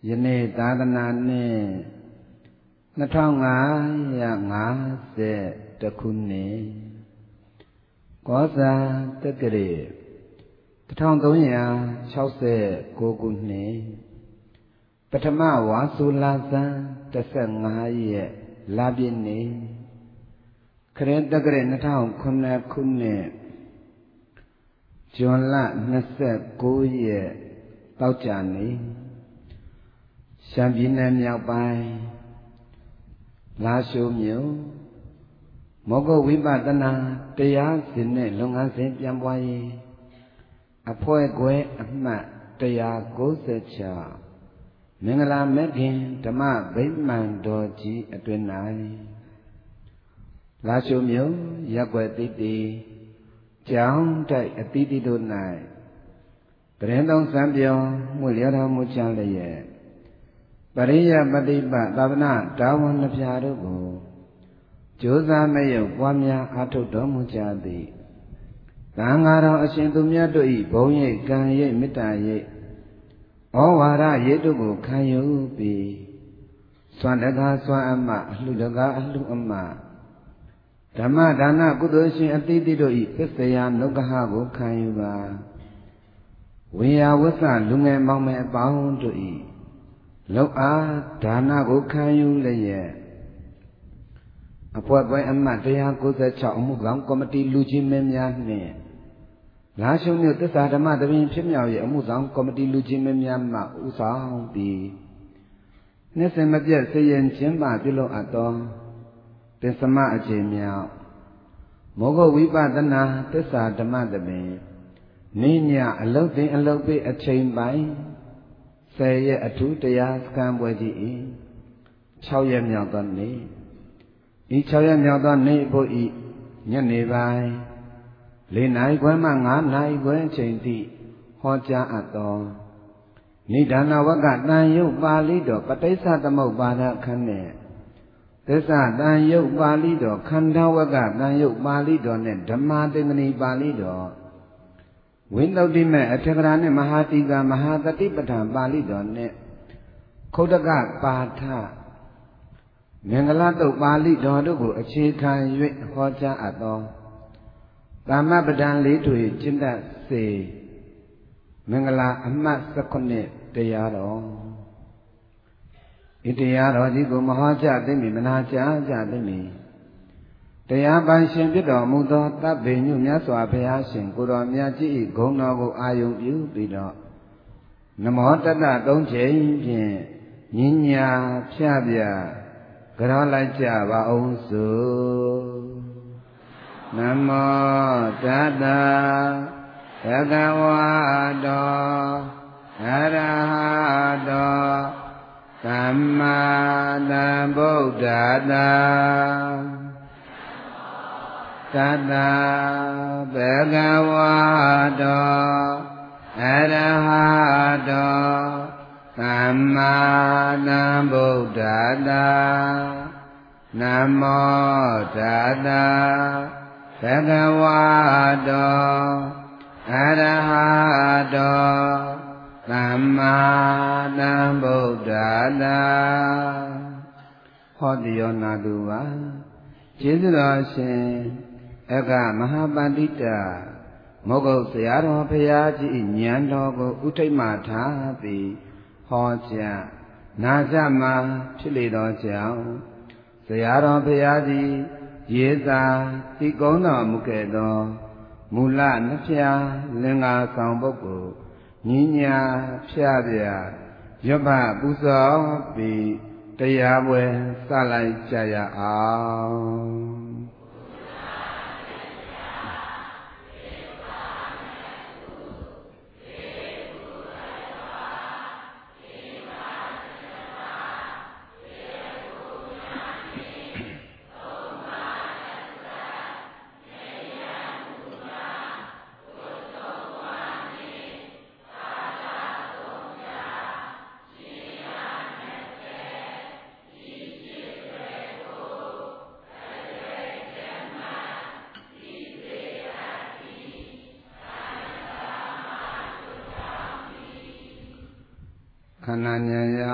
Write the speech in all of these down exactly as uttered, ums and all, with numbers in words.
ယနေ့သာသနာနှစ်နှစ်ထောင်ငါးရာငါးဆယ်တစ်ခုနှစ်ကောဇာတက္ကရာတစ်ထောင်သုံးရာခြောက်ဆယ်ကိုးခုနှစ်ပထမဝါဆိုလဆန်းတစ်ဆက်ငါးရက်လပြည့်နေ့ခရစ်တက္ကရာနှစ်ထောင်ခုနှစ်ခုနှစ်ဇွန်လနှစ်ဆက်ကိုးရက်တောက်ကြနေ့ရှမ်းပြည်နယ်မြောက်ပိုင်းလာရှိုးမြို့မောဂဝိပဿနာတရားစဉ်နဲ့လုပ်ငန်းစဉ်ပြန်ပွားရေးအဖွဲ့ခွဲအမှတ်一百九十六မင်္ဂလာမဲ့ခင်ဓမ္မဗိမာန်တော်ကြီးအတွင်၌လာရှိုးမြို့ရပ်ကွက်တိတိကျောင်းတိုက်အတိတိတို့၌တရင်သုံးစံပြောင်းမှုလျော်တော်မူချလျက်ပရိယပฏิပတ်သာသနာတာဝန်နှပြတို့ကိုကြိုးစားမရုပ်ပွားများအားထုတ်တော်မူကြသည်သံဃာတော်အရှင်သူမြတ်တို့၏ဘုံရိပ်ကံရိပ်မေတ္တာရိပ်ဩဝါဒရိပ်တို့ကိုခံယူပြီးစွမ်းတကားစွမ်းအမအလှတကားအလှအမဓမ္မဒါနကုသိုလ်ရှင်အတိတိတို့၏ပစ္စယနုက္ခကိုခံယူပါဝေယဝဆလူငယ်မောင်မယ်အပေါင်းတို့၏လောက်အားဒါနကိုခံယူလျက်အဖွဲ့ပွဲအမှတ်一百九十六အမှုဆောင်ကော်မတီလူကြီးမင်းများနှင့်လာရှုံမြို့သစ္စာဓမ္မသဘင်ဖြစ်မြောက်ရဲ့အမှုဆောင်ကော်မတီလူကြီးမင်းများမှဦးဆောင်ပြီးနှစ်စဉ်မပြတ်စေရင်ကျင်းပပြုလုပ်အပ်သောပစ္စမအချိန်မြောက်မောဂဝိပဿနာသစ္စာဓမ္မသဘင်နိညာအလုတ်တင်အလုတ်ပေးအချိန်ပိုင်းဆယ်ရက်အထူးတရားစခန်းပွဲကြီး၏၆ရက်မြောက်သောနေ့ဤ၆ရက်မြောက်သောနေ့ဖို့ဤညနေပိုင်းလေးနာရီခွဲမှငါးနာရီခွဲအချိန်ထိဟောကြားအပ်သောနိဒာနဝကတန်ယုတ်ပါဠိတော်ပဋိစ္စသမုပ္ပါဒခန်းနဲ့သစ္စာတန်ယုတ်ပါဠိတော်ခန္ဓာဝကတန်ယုတ်ပါဠိတော်နဲ့ဓမ္မသင်္ကနီပါဠိတော်ဝိသုဒ္ဓိမေအထက်ကရာနဲ့မဟာတိကမဟာတတိပဋ္ဌာန်ပါဠိတော်နဲ့ခုတ်တကပါဠမင်္ဂလာတုတ်ပါဠိတော်တို့ကိုအခြေခံ၍ဟောကြားအပ်သောသမ္မပဒံလေးတွေကျင့်တတ်စေမင်္ဂလာအမှတ်၁၉တရားတော်ဤတရားတော်ကြီးကိုမဟောကြားသိမ့်မည်မနာကြားကြသိမ့်မည်တရားပိုင်ရှင်ဖြစ်တော်မူသောသဗ္ဗညုမြတ်စွာဘုရားရှင်ကိုယ်တော်မြတ်ကြီး၏ဂုဏ်တော်ကိုအာယုံပြုပြီးတော့နမောတတ္တသုံးချိန်ဖြင့်ညဉ့်ညာဖြပြကြောလိုက်ကြပါအောင်စို့နမောတတ္တဘဂဝတောအရဟတောသမ္မာသမ္ဗုဒ္ဓတ္တတတ္တဘဂဝတောအရဟတောသမ္မာသမ္ဗုဒ္ဓတ္တနမောတတ္တဘဂဝတောအရဟတောသမ္မာသမ္ဗုဒ္ဓတ္တဟောတိယောနာတုဝါကျေးဇူးတော်ရှင်အကမဟာပန္တိတမောဂုတ်ဆရာတော်ဘုရားကြီးဉာဏ်တော်ကိုဥထိတ်မှထားပြီးဟောကြားနာကြမှာဖြစ်လေသောကြောင့်ဆရာတော်ဘုရားကြီးရေးသာသိကုံးတော်မူခဲ့သောမူလနှစ်ဖြာလင်္ကာဆောင်ပုဂ္ဂိုလ်ညီညာဖြာပြရွတ်ဖပူဇော်ပြီးတရားပွဲစလိုက်ကြရအောင်ခန္ဓာဉာဏ်ရ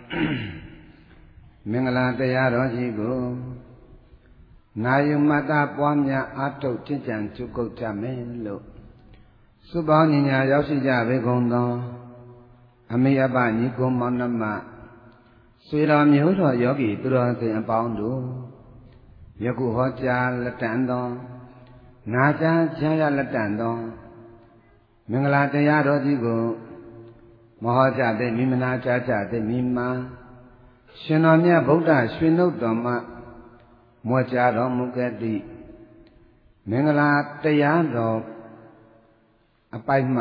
မင်္ဂလာတရားတော်ကြီးကိုနာယုမတပွားများအားထုတ်ကျင့်ကြံကြုတ်ကုတ်ကြမယ်လို့စုပေါင်းညီညာရောက်ရှိကြပေကုန်သောအမိအပညီကိုမောင်နှမဆွေတော်မျိုးတော်ယောဂီသူတော်စင်အပေါင်းတို့ယခုဟောကြားလက်တန်သောနာကြားကြားရလက်တန်သောမင်္ဂလာတရားတော်ကြီးကိုမဟောကြားတဲ့မိမနာကြားကြတဲ့မိမာရှင်တော်မြတ်ဗုဒ္ဓရွှေနှုတ်တော်မှာမွေကြားတော်မူခဲ့သည့်မင်္ဂလာတရားတော်အပိုက်မှ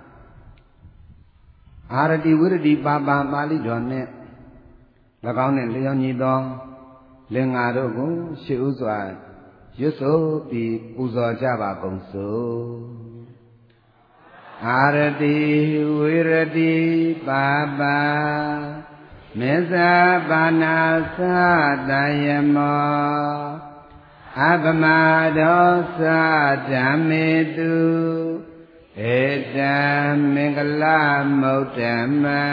အာရတိဝိရတိပါပါပါဠိတော်နှင့်၎င်းနှင့်လျော်ညီသောလင်္ကာတို့ကိုရှေ့ဥစွာရွတ်ဆိုပြီးပူဇော်ကြပါကုန်စို့အာရတိဝိရတိပါပါမေဇာပါဏာသတယမောအပမဒောသဓမ္မေတုဧတံမင်္ဂလမုဒ္ဓမံ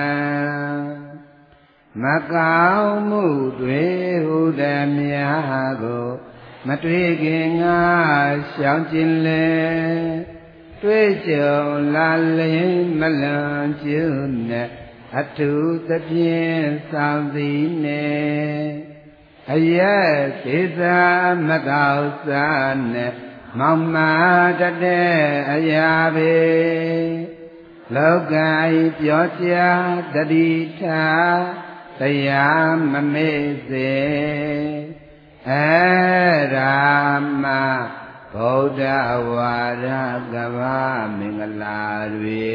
မကောင်းမှုတွေဟုသည်များကိုမတွေ့ခင်ငါရှောင်ကျင်လေတွေ့ကြုံလာလင်မလွန်ကျူးနဲ့အထုသဖြင့်ဆောင်သည်နဲ့အယက်သေသာမကောက်စားနဲ့မောင်မာတတဲ့အရာပေလောကဤပြောကြားတတိထာတရားမမေ့စေအဲရာမဗုဒ္ဓဝါဒကဘာမင်္ဂလာတွေ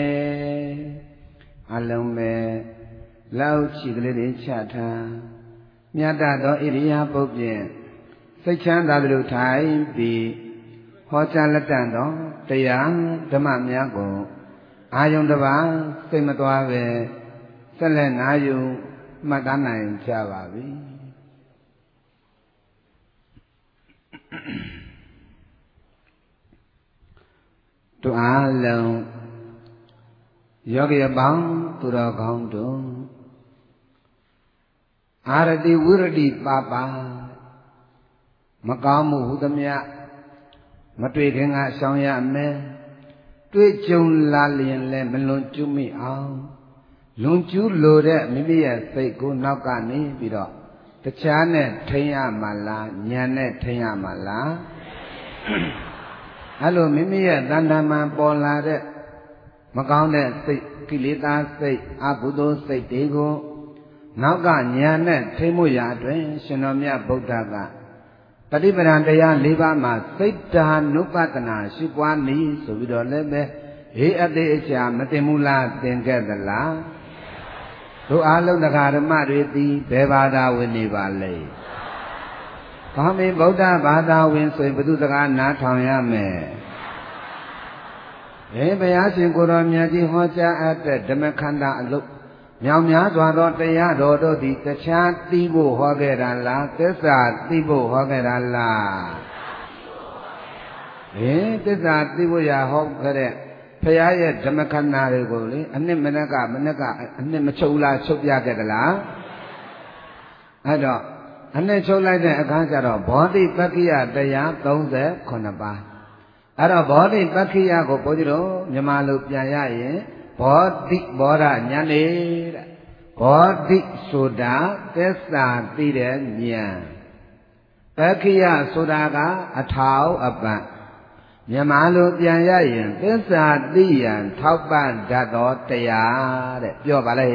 အလုံးပဲလောက်ချီကလေးတွေချထားမြတ်သောဣရိယာပုတ်ဖြင့်စိတ်ချမ်းသာသလိုထိုင်ပြီးဟောကြားလက်တန်သောတရားဓမ္မများကိုအာယုန်တစ်ပါးစိတ်မသွားပဲဆက်လက်နာယူမှတ်သားနိုင်ကြပါပြီတို့အားလုံးယောဂီအပေါင်းသူတော်ကောင်းတို့အာရတိဝိရတိပါပါမကောင်းမှုဟုသမျှမတွေ့ခင်ကရှောင်ရမယ်တွေ့ကြုံလာလျင်လည်းမလွန်ကျူးမိအောင်လွန်ကျူးလိုတဲ့မိမိရဲ့စိတ်ကိုနောက်ကနေပြီးတော့တခြားနဲ့ထိန်းရမှာလားဉာဏ်နဲ့ထိန်းရမှာလားအဲ့လိုမိမိရဲ့တဏ္ဍာမန်ပေါ်လာတဲ့မကောင်းတဲ့စိတ်ကိလေသာစိတ်အကုသိုလ်စိတ်တွေကိုနောက်ကဉာဏ်နဲ့ထိမှုရာအတွင်ရှင်တော်မြတ်ဗုဒ္ဓကပฏิပဒံတရား၄ပါးမှာစိတ်ဓာနုပတနာရှိပွားနည်းဆိုပြီးတော့လည်းပဲဟေးအသေးအချာမတင်ဘူးလားသင်ခဲ့သလားတို့အားလုံးတရားဓမ္မတွေသည်ဘယ်ဘာသာဝင်နေပါလဲဘာမင်းဗုဒ္ဓဘာသာဝင်ဆိုရင်ဘုသူစကားနားထောင်ရမယ်ဟေးဘုရားရှင်ကိုယ်တော်မြတ်ကြီးဟောကြားအပ်တဲ့ဓမ္မခန္ဓာအလုပ်မြောင်များစွာသောတရားတော်တို့သည်တခြားသိဖို့ဟောခဲ့တာလားသစ္စာသိဖို့ဟောခဲ့တာလားဟင်သစ္စာသိဖို့ရဟောခဲ့တဲ့ဘုရားရဲ့ဓမ္မခန္ဓာတွေကိုလေအနှစ်မနက်ကမနက်ကအနှစ်မချုပ်လားချုပ်ပြခဲ့သလားအဲ့တော့အနှစ်ချုပ်လိုက်တဲ့အခါကျတော့ဘောဓိပက္ခိယတရား၃၈ပါးအဲ့တော့ဘောဓိပက္ခိယကိုဘုန်းကြီးတို့မြန်မာလိုပြန်ရရင်ဘောဓိဘောဓဉာဏ်နေတဲ့ဘောဓိဆိုတာသစ္စာသိတဲ့ဉာဏ်ပက္ခိယဆိုတာကအထောက်အပံ့မြန်မာလိုပြန်ရရင်သစ္စာသိရန်ထောက်ပံ့တတ်သောတရားတဲ့ပြောပါလေ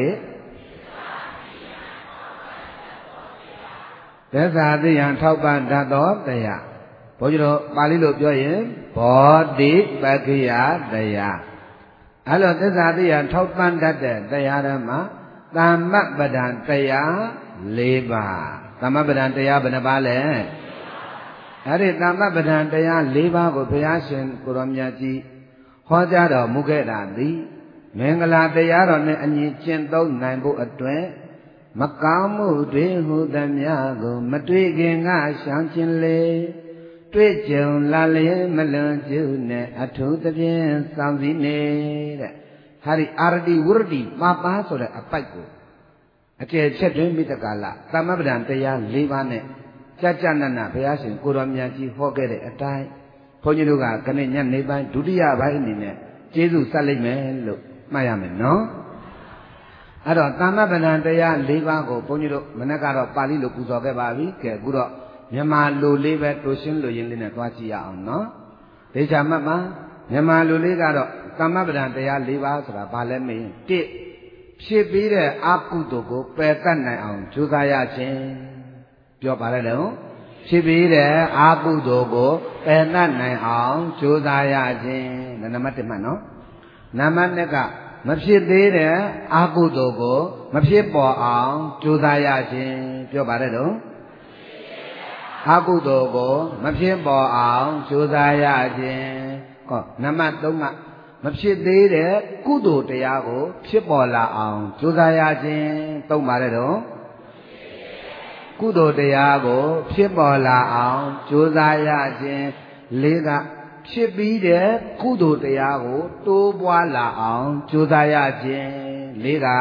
သစ္စာသိရန်ထောက်ပံ့တတ်သောတရားဘုန်းကြီးတို့ပါဠိလိုပြောရင်ဘောဓိပက္ခိယတရားအဲ့လိုသစ္စာသိရန်ထောက်ပံ့တတ်တဲ့တရားဓမ္မသမ္မပဒံတရား၄ပါးသမ္မပဒံတရားဘယ်နှပါးလဲအဲ့ဒီသမ္မပဒံတရား၄ပါးကိုဘုရားရှင်ကိုရောမြတ်ကြီးဟောကြားတော်မူခဲ့တာသည်မင်္ဂလာတရားတော်နဲ့အညီကျင့်သုံးနိုင်ဖို့အတွက်မကောင်းမှုတွေဟုသမျှကိုမတွေ့ခင်ကရှောင်ကျင်လေတွေ့ကြုံလာလျင်မလွန်ကျူးနဲ့အထုသဖြင့်စောင့်စည်းနေတဲ့ဟဟာဒီအာရတိဝရတိမပါဆိုတဲ့အပိုက်ကိုအကျယ်ချက်တွင်မိတ္တကာလသမဗ္ဗဒံတရား၄ပါးနဲ့ကြာကြာနာနာဘုရားရှင်ကိုတော်မြတ်ကြီးဟောခဲ့တဲ့အတိုင်းဘုန်းကြီးတို့ကခဏညနေပိုင်းဒုတိယပိုင်းအနေနဲ့ကျေးဇူးဆက်လိုက်မယ်လို့မှတ်ရမယ်နော်အဲ့တော့သမဗ္ဗဒံတရား၄ပါးကိုဘုန်းကြီးတို့မနေ့ကတော့ပါဠိလိုပူဇော်ခဲ့ပါပြီကဲအခုတော့မြန်မာလိုလေးပဲတူရှင်းလိုရင်းလေးနဲ့သွားကြည့်ရအောင်နော်ဒေချာမှတ်ပါမြန်မာလိုလေးကတော့သမဗ္ဗဒံတရား၄ပါးဆိုတာဘာလဲမင်းတစ်ဖြစ်ပြီးတဲ့အကုသိုလ်ကိုပယ်တတ်နိုင်အောင်ကြိုးစားရခြင်းပြောပါလေတော့ဖြစ်ပြီးတဲ့အကုသိုလ်ကိုပယ်တတ်နိုင်အောင်ကြိုးစားရခြင်းနံပါတ်တစ်မှတ်နော်နံပါတ်နှစ်ကမဖြစ်သေးတဲ့အကုသိုလ်ကိုမဖြစ်ပေါ်အောင်ကြိုးစားရခြင်းပြောပါလေတော့အကုသိုလ်ကိုမဖြစ်ပေါ်အောင်ကြိုးစားရခြင်းဟောနံပါတ်သုံးကမဖြစ်သေးတဲ့ကုသိုလ်တရားကိုဖြစ်ပေါ်လာအောင်ကြိုးစားရခြင်းသုံးပါလေတော့ကုသိုလ်တရားကိုဖြစ်ပေါ်လာအောင်ကြိုးစားရခြင်းလေးကဖြစ်ပြီးတဲ့ကုသိုလ်တရားကိုတိုးပွားလာအောင်ကြိုးစားရခြင်းလေးက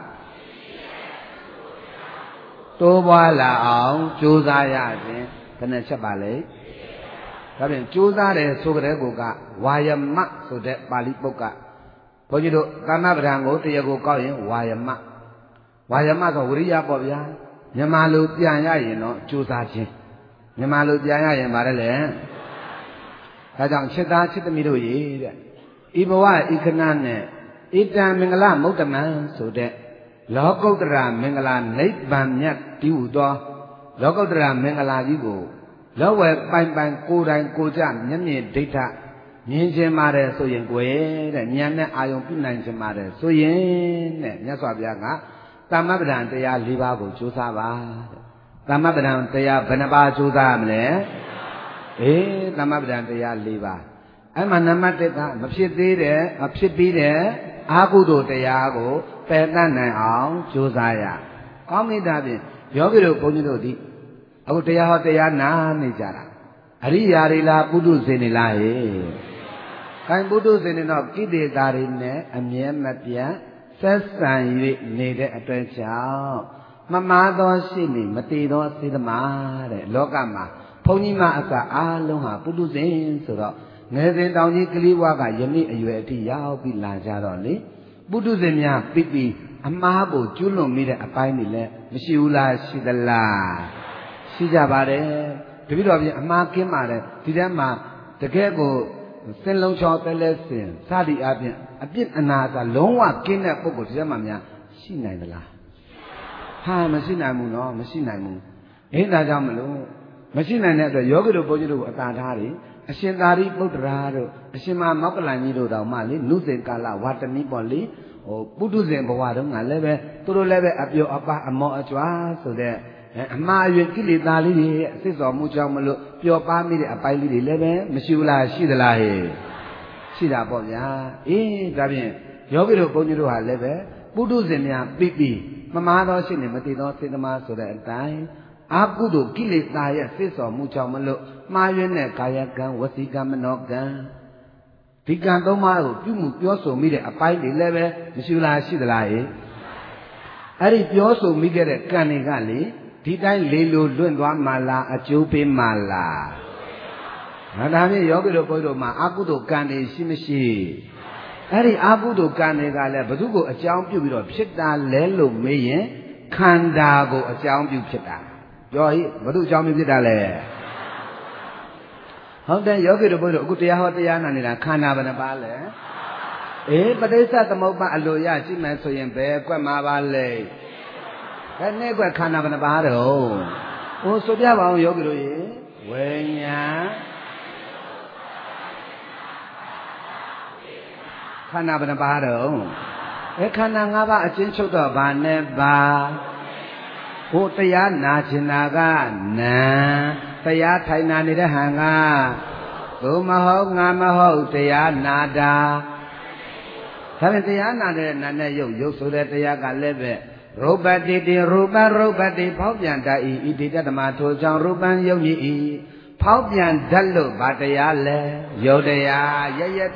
တိုးပွားလာအောင်ကြိုးစားရခြင်းဘယ်နဲ့ချက်ပါလဲဒါဖြင့်ကြိုးစားတယ်ဆိုကြတဲ့ကိုကဝါယမဆိုတဲ့ပါဠိပုဒ်ကဘုန်းကြီးတို့သမ္မပဒံကိုတရားကိုကောက်ရင်ဝါယမဝါယမဆိုဝိရိယပေါ့ဗျာမြန်မာလိုပြန်ရရင်တော့ကြိုးစားခြင်းမြန်မာလိုပြန်ရရင်ပါတယ်လေဒါကြောင့်ချစ်သားချစ်သမီးတို့ရေတဲ့ဤဘဝဤခဏနဲ့ဣတံမင်္ဂလမုဒ္ဓမံဆိုတဲ့လောကုတ္တရာမင်္ဂလာနိဗ္ဗာန်မြတ်တည်ဟူသောလောကုတ္တရာမင်္ဂလာကြီးကိုလောဝဲပိုင်ပိုင်ကိုယ်တိုင်ကိုကြမျက်မြင်ဒိဋ္ဌမြင်ခြင်းပါတယ်ဆိုရင်ကိုယ်တဲ့ဉာဏ်နဲ့အာယုံပြုနိုင်ခြင်းပါတယ်ဆိုရင်တဲ့မြတ်စွာဘုရားကသမ္မပဒံတရား၄ပါးကိုကြိုးစားပါတဲ့သမ္မပဒံတရားဘယ်နှပါးကြိုးစားရမလဲအေးသမ္မပဒံတရား၄ပါးအဲ့မှာနံပါတ်တစ်ကမဖြစ်သေးတဲ့မဖြစ်ပြီးတဲ့အာဟုတုတရားကိုပယ်တတ်နိုင်အောင်ကြိုးစားရကောင်းမိတာဖြင့်ယောဂီတို့ဘုန်းကြီးတို့ဒီအခုတရားဟောတရားနာနေကြတာအရိယာတွေလားပုထုဇဉ်တွေလားဟဲ့ခိုင်ပုထုဇဉ်တွေတော့ကိလေသာတွေနဲ့အမြဲမပြတ်ဆက်ဆံ၍နေတဲ့အတွက်ကြောင့်မမားသောရှိနေမတည်သောစေတမာတဲ့လောကမှာဘုန်းကြီးမအစအားလုံးဟာပုထုဇဉ်ဆိုတော့ငယ်စဉ်တောင်ကြီးကလေးဝါကယနေ့အရွယ်အထိရောက်ပြီးလာကြတော့လေပုထုဇဉ်များပြီးပြီးအမားကိုကျွလွန်မိတဲ့အပိုင်းတွေလည်းမရှိဘူးလားရှိသလားရှိကြပါတယ်တပည့်တော်ပြင်အမှားကင်းပါတယ်ဒီထဲမှာတကယ်ကိုစင်လုံးချောတဲလဲစင်စသည်အပြင်အပြစ်အနာသာလုံးဝကင်းတဲ့ပုဂ္ဂိုလ်ဒီထဲမှာများရှိနိုင်သလားဟာမရှိနိုင်ဘူးနော်မရှိနိုင်ဘူးအဲဒါကြောင့်မလို့မရှိနိုင်တဲ့အတွက်ယောဂီတို့ဘုန်းကြီးတို့ကိုအတာထားတယ်အရှင်သာရိပုတ္တရာတို့အရှင်မမောက္ကလန်ကြီးတို့တောင်မှလေနုစဉ်ကာလဝါတနိပေါ့လေဟိုပုထုဇဉ်ဘဝတုန်းကလည်းပဲသူတို့လည်းပဲအပြောအပါအမောအကျွာဆိုတဲ့အမှားအယွင်းကိလေသာလေးတွေအစစ်စော်မှုကြောင့်မလို့ပျော်ပါမိတဲ့အပိုင်းလေးတွေလည်းပဲမရှိဘူးလားရှိသလားဟဲ့ရှိတာပေါ့ဗျာအေးဒါဖြင့်ယောဂီတို့ဘုန်းကြီးတို့ဟာလည်းပဲပုထုဇဉ်များပြီးပြီးမမားသောရှိနေမတည်သောစေတမာဆိုတဲ့အတိုင်းအာကုသိုလ်ကိလေသာရဲ့စစ်စော်မှုကြောင့်မလို့မှားယွင်းတဲ့ကာယကံဝစီကံမနောကံဒီကံသုံးပါးကိုပြုမှုပြောဆိုမိတဲ့အပိုင်းတွေလည်းပဲမရှိဘူးလားရှိသလားဟဲ့အဲ့ဒီပြောဆိုမိခဲ့တဲ့ကံတွေကလေဒီတိုင်းလေးလိုလွင့်သွားမှလားအကျိုးပေးမှလားဒါဒါဖြင့်ယောဂီတို့ဘုန်းကြီးတို့မှာအာကုသိုလ်ကံတွေရှိမရှိအဲ့ဒီအာကုသိုလ်ကံတွေကလည်းဘု து ကိုအကြောင်းပြုပြီးတော့ဖြစ်တာလဲလို့မေးရင်ခန္ဓာကိုအကြောင်းပြုဖြစ်တာပြောဟိဘု து အကြောင်းပြုဖြစ်တာလဲဟုတ်တယ်ယောဂီတို့ဘုန်းကြီးတို့အခုတရားဟောတရားနာနေတာခန္ဓာဘယ်နှပါလဲအေးပဋိစ္စသမုပ္ပါအလိုရရှိမှဆိုရင်ဘယ်ကွက်မှာပါလဲဘယ်နဲ့ကွက်ခန္ဓာဘယ်နှပါတော့ဟိုဆိုပြပါအောင်ယောဂီတို့ရေဝိညာဉ်ခန္ဓာဘယ်နှပါတော့အဲခန္ဓာ၅ပါးအချင်းချုပ်တော့ဘာနဲ့ပါဟိုတရားနာကျင်တာကနာတရားထိုင်နာနေတဲ့ဟန်ကသို့မဟုတ်ငါမဟုတ်တရားနာတာဒါဖြင့်တရားနာတဲ့နာနဲ့ရုပ်ရုပ်ဆိုတဲ့တရားကလည်းပဲရုပ်ပတိတိရူပရုပ်ပတိဖောက်ပြန်တတ်၏ဣတိတတမထိုကြောင့်ရူပံယုံကြည်၏ဖောက်ပြန်တတ်လို့ဗာတရားလဲယုတ်တရားရရပြော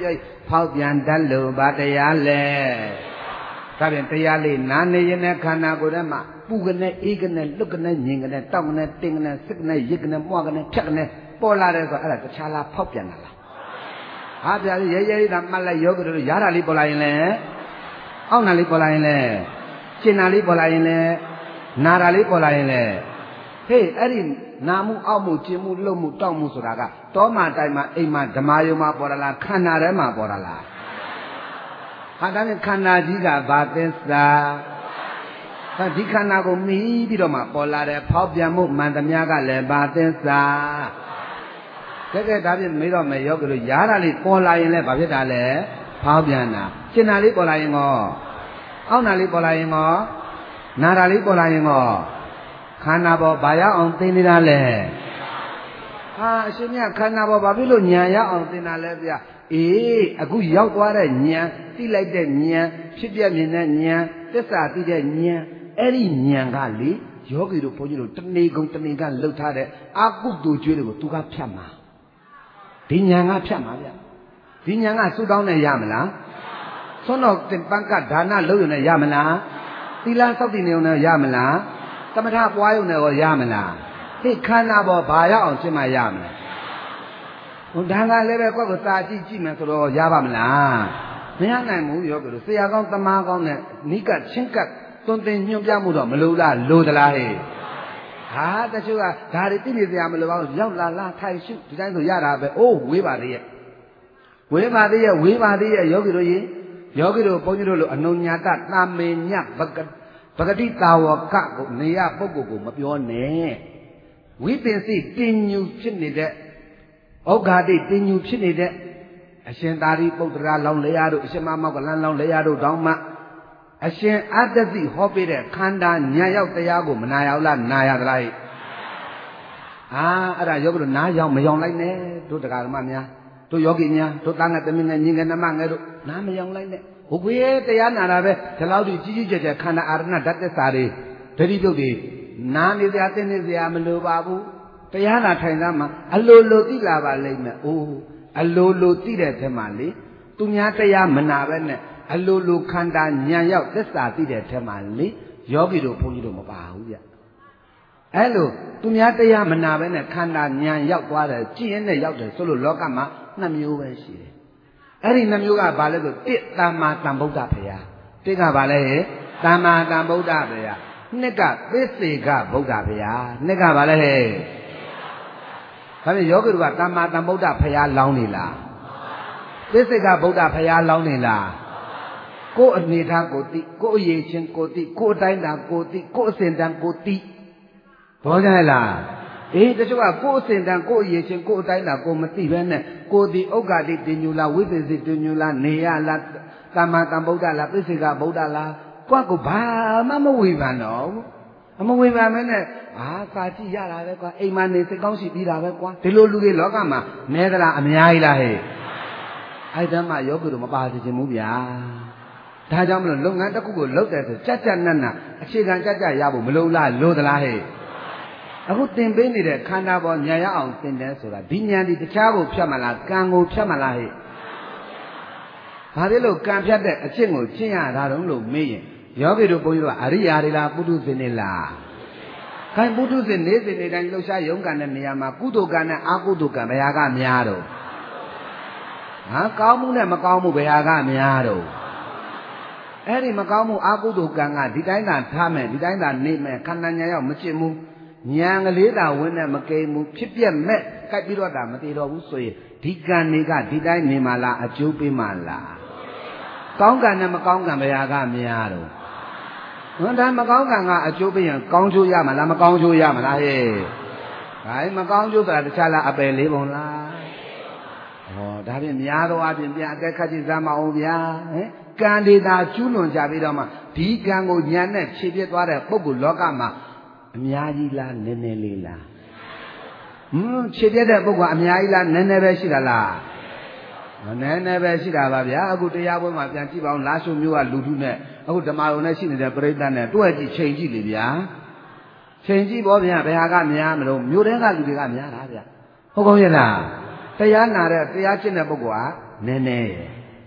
ဖောက်ပြန်တတ်လို့ဗာတရားလဲဒါပြန်တရားလေးနာနေရင်နဲ့ခန္ဓာကိုယ်ထဲမှာပူကနေအေးကနေလွတ်ကနေညင်ကနေတောက်ကနေတင်းကနေစစ်ကနေရစ်ကနေမွှားကနေဖြတ်ကနေပေါ်လာတယ်ဆိုအဲ့ဒါတခြားလားဖောက်ပြန်တာလားဟာဗျာရဲရဲတာမှတ်လိုက်ယောဂတို့ရတာလေးပေါ်လာရင်လဲအောက်နာလေးပေါ်လာရင်လဲရှင်းနာလေးပေါ်လာရင်လဲနာတာလေးပေါ်လာရင်လဲဟေးအဲ့ဒီနာမှုအောက်မှုကျင်မှုလှုပ်မှုတောက်မှုဆိုတာကတောမှာတိုင်မှာအိမ်မှာဓမ္မယုံမှာပေါ်လာလားခန္ဓာထဲမှာပေါ်လာလားဟာဒါနဲ့ခန္ဓာကြီးကဘာသစ္စာဒါဒီခန္ဓာကိုမီးပြီးတော့မှပေါ်လာတဲ့ဖောက်ပြန်မှုမှန်သမျှကလည်းဘာသစ္စာတကယ်ဒါဖြင့်မေးတော့မယ်ယောဂီတို့ရားတာလေးပေါ်လာရင်လည်းဘာဖြစ်တာလဲဖောက်ပြန်တာရှင်းတာလေးပေါ်လာရင်ကောအောက်နာလေးပေါ်လာရင်ကောနာတာလေးပေါ်လာရင်ကောခန္ဓာပေါ်ဘာရောက်အောင်သိနေတာလဲဟာအရှင်မြတ်ခန္ဓာပေါ်ဘာဖြစ်လို့ဉာဏ်ရောက်အောင်သိတာလဲဗျအေးအခုရောက်သွားတဲ့ဉာဏ်သိလိုက်တဲ့ဉာဏ်ဖြစ်ပြမြင်တဲ့ဉာဏ်သစ္စာသိတဲ့ဉာဏ်အဲ့ဒီဉာဏ်ကလေယောဂီတို့ဘုန်းကြီးတို့တဏီကုံတဏီကလှုပ်ထားတဲ့အကုသိုလ်ကျွေးတွေကိုသူကဖြတ်မှာဒီဉာဏ်ကဖြတ်မှာဗျဒီဉာဏ်ကစုတောင်းနဲ့ရမလားဆွမ်းတော်တင်ပန်းကဒါနလုပ်ရုံနဲ့ရမလားသီလစောင့်တည်နေုံနဲ့ရမလားသမထပွားရုံနဲ့ရောရမလားဟိခန္ဓာပေါ်ဘာရောက်အောင်ရှင်းမှရမလားဟိုဒါကလည်းပဲကိုယ့်ကိုစာကြည့်ကြည့်မယ်ဆိုတော့ရပါမလားမရနိုင်ဘူးရောပြောလို့ဆရာကောင်းတမားကောင်းနဲ့နိကချင်းကပ်သွန်သင်ညွှန်ပြမှုတော့မလိုလားလိုသလားဟဲ့ဟာတချို့ကဒါတွေသိနေစရာမလိုပါဘူးရောက်လာလားထိုင်ရှုဒီတိုင်းဆိုရတာပဲအိုးဝေးပါသေးရဲ့ဝေးပါသေးရဲ့ဝေးပါသေးရဲ့ယောဂီတို့ကြီးယောဂီတို့ဘုန်းကြီးတို့လိုအနုညတတာမေညပကပဂတိတာဝကကိုနေရပုဂ္ဂိုလ်ကိုမပြောနဲ့ဝိပင်စိတင်ညူဖြစ်နေတဲ့ဩဃာတိတင်ညူဖြစ်နေတဲ့အရှင်သာရိပုတ္တရာလောင်းလေရတို့အရှင်မမောကလန်လောင်းလေရတို့တောင်းမှအရှင်အတ္တသိဟောပေးတဲ့ခန္ဓာညာရောက်တရားကိုမနာရောက်လားနာရသလားအာအဲ့ဒါယောဂီတို့နားရောက်မရောက်လိုက်နဲ့တို့တရားဓမ္မများတို့ယောဂီများတို့သားငယ်သမီးငယ်ညီငယ်နှမငယ်တို့နားမရောက်လိုက်နဲ့ဟိုကွေးတရားနာတာပဲဒီလောက်ကြီးကြီးကြီးကျယ်ကျယ်ခန္ဓာအာရဏဓာတ်သစ္စာတွေဒတိပြုတ်တွေနားနေစရာသိနေစရာမလိုပါဘူးတရားနာထိုင်သားမှာအလိုလိုသိလာပါလိမ့်မယ်အိုးအလိုလိုသိတဲ့ထဲမှာလေသူများတရားမနာပဲနဲ့အလိုလိုခန္ဓာဉာဏ်ရောက်သစ္စာသိတဲ့ထဲမှာလေယောဂီတို့ဘုန်းကြီးတို့မပါဘူးဗျအဲ့လိုသူများတရားမနာပဲနဲ့ခန္ဓာဉာဏ်ရောက်သွားတယ်ကြည်ရင်နဲ့ရောက်တယ်ဆိုလို့လောကမှာနှစ်မျိုးပဲရှိတယ်အဲ့ဒီနှမျိုးကဘာလဲဆိုတစ်သမ္မာသမ္ဗုဒ္ဓဘုရားတစ်ကဘာလဲဟဲ့သမ္မာသမ္ဗုဒ္ဓဘုရားနှစ်ကသစ္စေကဗုဒ္ဓဘုရားနှစ်ကဘာလဲဟဲ့ဒါဖြင့်ယောဂီတို့ကသမ္မာသမ္ဗုဒ္ဓဘုရားလောင်းနေလားသစ္စေကဗုဒ္ဓဘုရားလောင်းနေလားကိုယ်အနေထားကိုသိကိုယ်အရေးချင်းကိုသိကိုယ်အတိုင်းတာကိုသိကိုယ်အစဉ်တန်ကိုသိဘောကြလားအေးတချို့ကကိုယ်အစဉ်တန်ကိုယ်အရေးချင်းကိုယ်အတိုင်းတာကိုမသိပဲနဲ့ကိုဒီဥက္ကတိတင်ညူလားဝိပဿနာတင်ညူလားနေရလားသမ္မာသမ္ဗုဒ္ဓလားသစ္စေကဗုဒ္ဓလားကိုယ့်ကိုဘာမှမဝေဖန်တော့အမဝေဖန်မဲနဲ့အာစာကြည့်ရတာပဲကွာအိမ်မှာနေစိတ်ကောင်းရှိပြီးတာပဲကွာဒီလိုလူတွေလောကမှာနဲသလားအများကြီးလားဟဲ့အဲ့ဒါမှယောဂီတို့မပါစေချင်ဘူးဗျာဒါကြောင့်မလို့လုပ်ငန်းတစ်ခုကိုလုပ်တယ်ဆိုကြက်ကြက်နက်နက်အခြေခံကြက်ကြက်ရဖို့မလိုလားလိုသလားဟဲ့အခုသင်ပေးနေတဲ့ခန္ဓာပေါ်ဉာဏ်ရအောင်သင်တယ်ဆိုတာဒီဉာဏ်ဒီတခြားကိုဖြတ်မလားကံကိုဖြတ်မလားဟဲ့ဘာဖြစ်လို့ကံဖြတ်တဲ့အကျင့်ကိုကျင့်ရတာတုံးလို့မေးရင်ယောဂီတို့ဘုန်းကြီးတို့ကအရိယာတွေလားပုထုဇဉ်တွေလားခိုင်ပုထုဇဉ်နေစဉ်နေတိုင်းလှုပ်ရှားရုန်းကန်တဲ့နေရာမှာကုသိုလ်ကံနဲ့အကုသိုလ်ကံဘယ်ဟာကများတော့ဟာကောင်းမှုနဲ့မကောင်းမှုဘယ်ဟာကများတော့အဲ့ဒီမကောင်းမှုအကုသိုလ်ကံကဒီတိုင်းသာထားမယ်ဒီတိုင်းသာနေမယ်ခန္ဓာညာရောက်မကျင့်ဘူးဉာဏ်ကလေးသာဝင်နဲ့မကိန်းဘူးဖြစ်ပြက်မဲ့ကြိုက်ပြီးတော့တာမတည်တော့ဘူးဆိုရင်ဒီကံတွေကဒီတိုင်းနေမှလားအကျိုးပေးမှလားကောင်းကံနဲ့မကောင်းကံဘယ်ဟာကများတော့ဟွန်းဒါမကောင်းကံကအကျိုးပေးရင်ကောင်းကျိုးရမှာလားမကောင်းကျိုးရမှာလားဟဲ့ဒါမကောင်းကျိုးဆိုတာတခြားလားအပယ်လေးပုံလားဟောဒါဖြင့်များသောအားဖြင့်ပြန်အသက်ခတ်ကြည့်စမ်းမအောင်ဗျာဟင်ကံတွေသာကျူးလွန်ကြပြီးတော့မှဒီကံကိုဉာဏ်နဲ့ခြေပြစ်သွားတဲ့ပုဂ္ဂိုလ်လောကမှာအများကြီးလားနည်းနည်းလေးလားဟွန်းခြေပြစ်တဲ့ပုဂ္ဂိုလ်အများကြီးလားနည်းနည်းပဲရှိတာလားနည်းနည်းပဲရှိတာပါဗျာအခုတရားပွဲမှာပြန်ကြည့်ပါဦးလာရှုမျိုးကလူထုနဲ့အခုဓမ္မယုံနဲ့ရှိနေတဲ့ပြိဿနဲ့တွဲကြည့်ချိန်ကြည့်လေဗျာချိန်ကြည့်ပေါ့ဗျာဘယ်ဟာကများမလို့မြို့ထဲကလူတွေကများတာဗျာဟုတ်ကောရဲ့လားတရားနာတဲ့တရားကျင့်တဲ့ပုဂ္ဂိုလ်ကနည်းနည်းဟ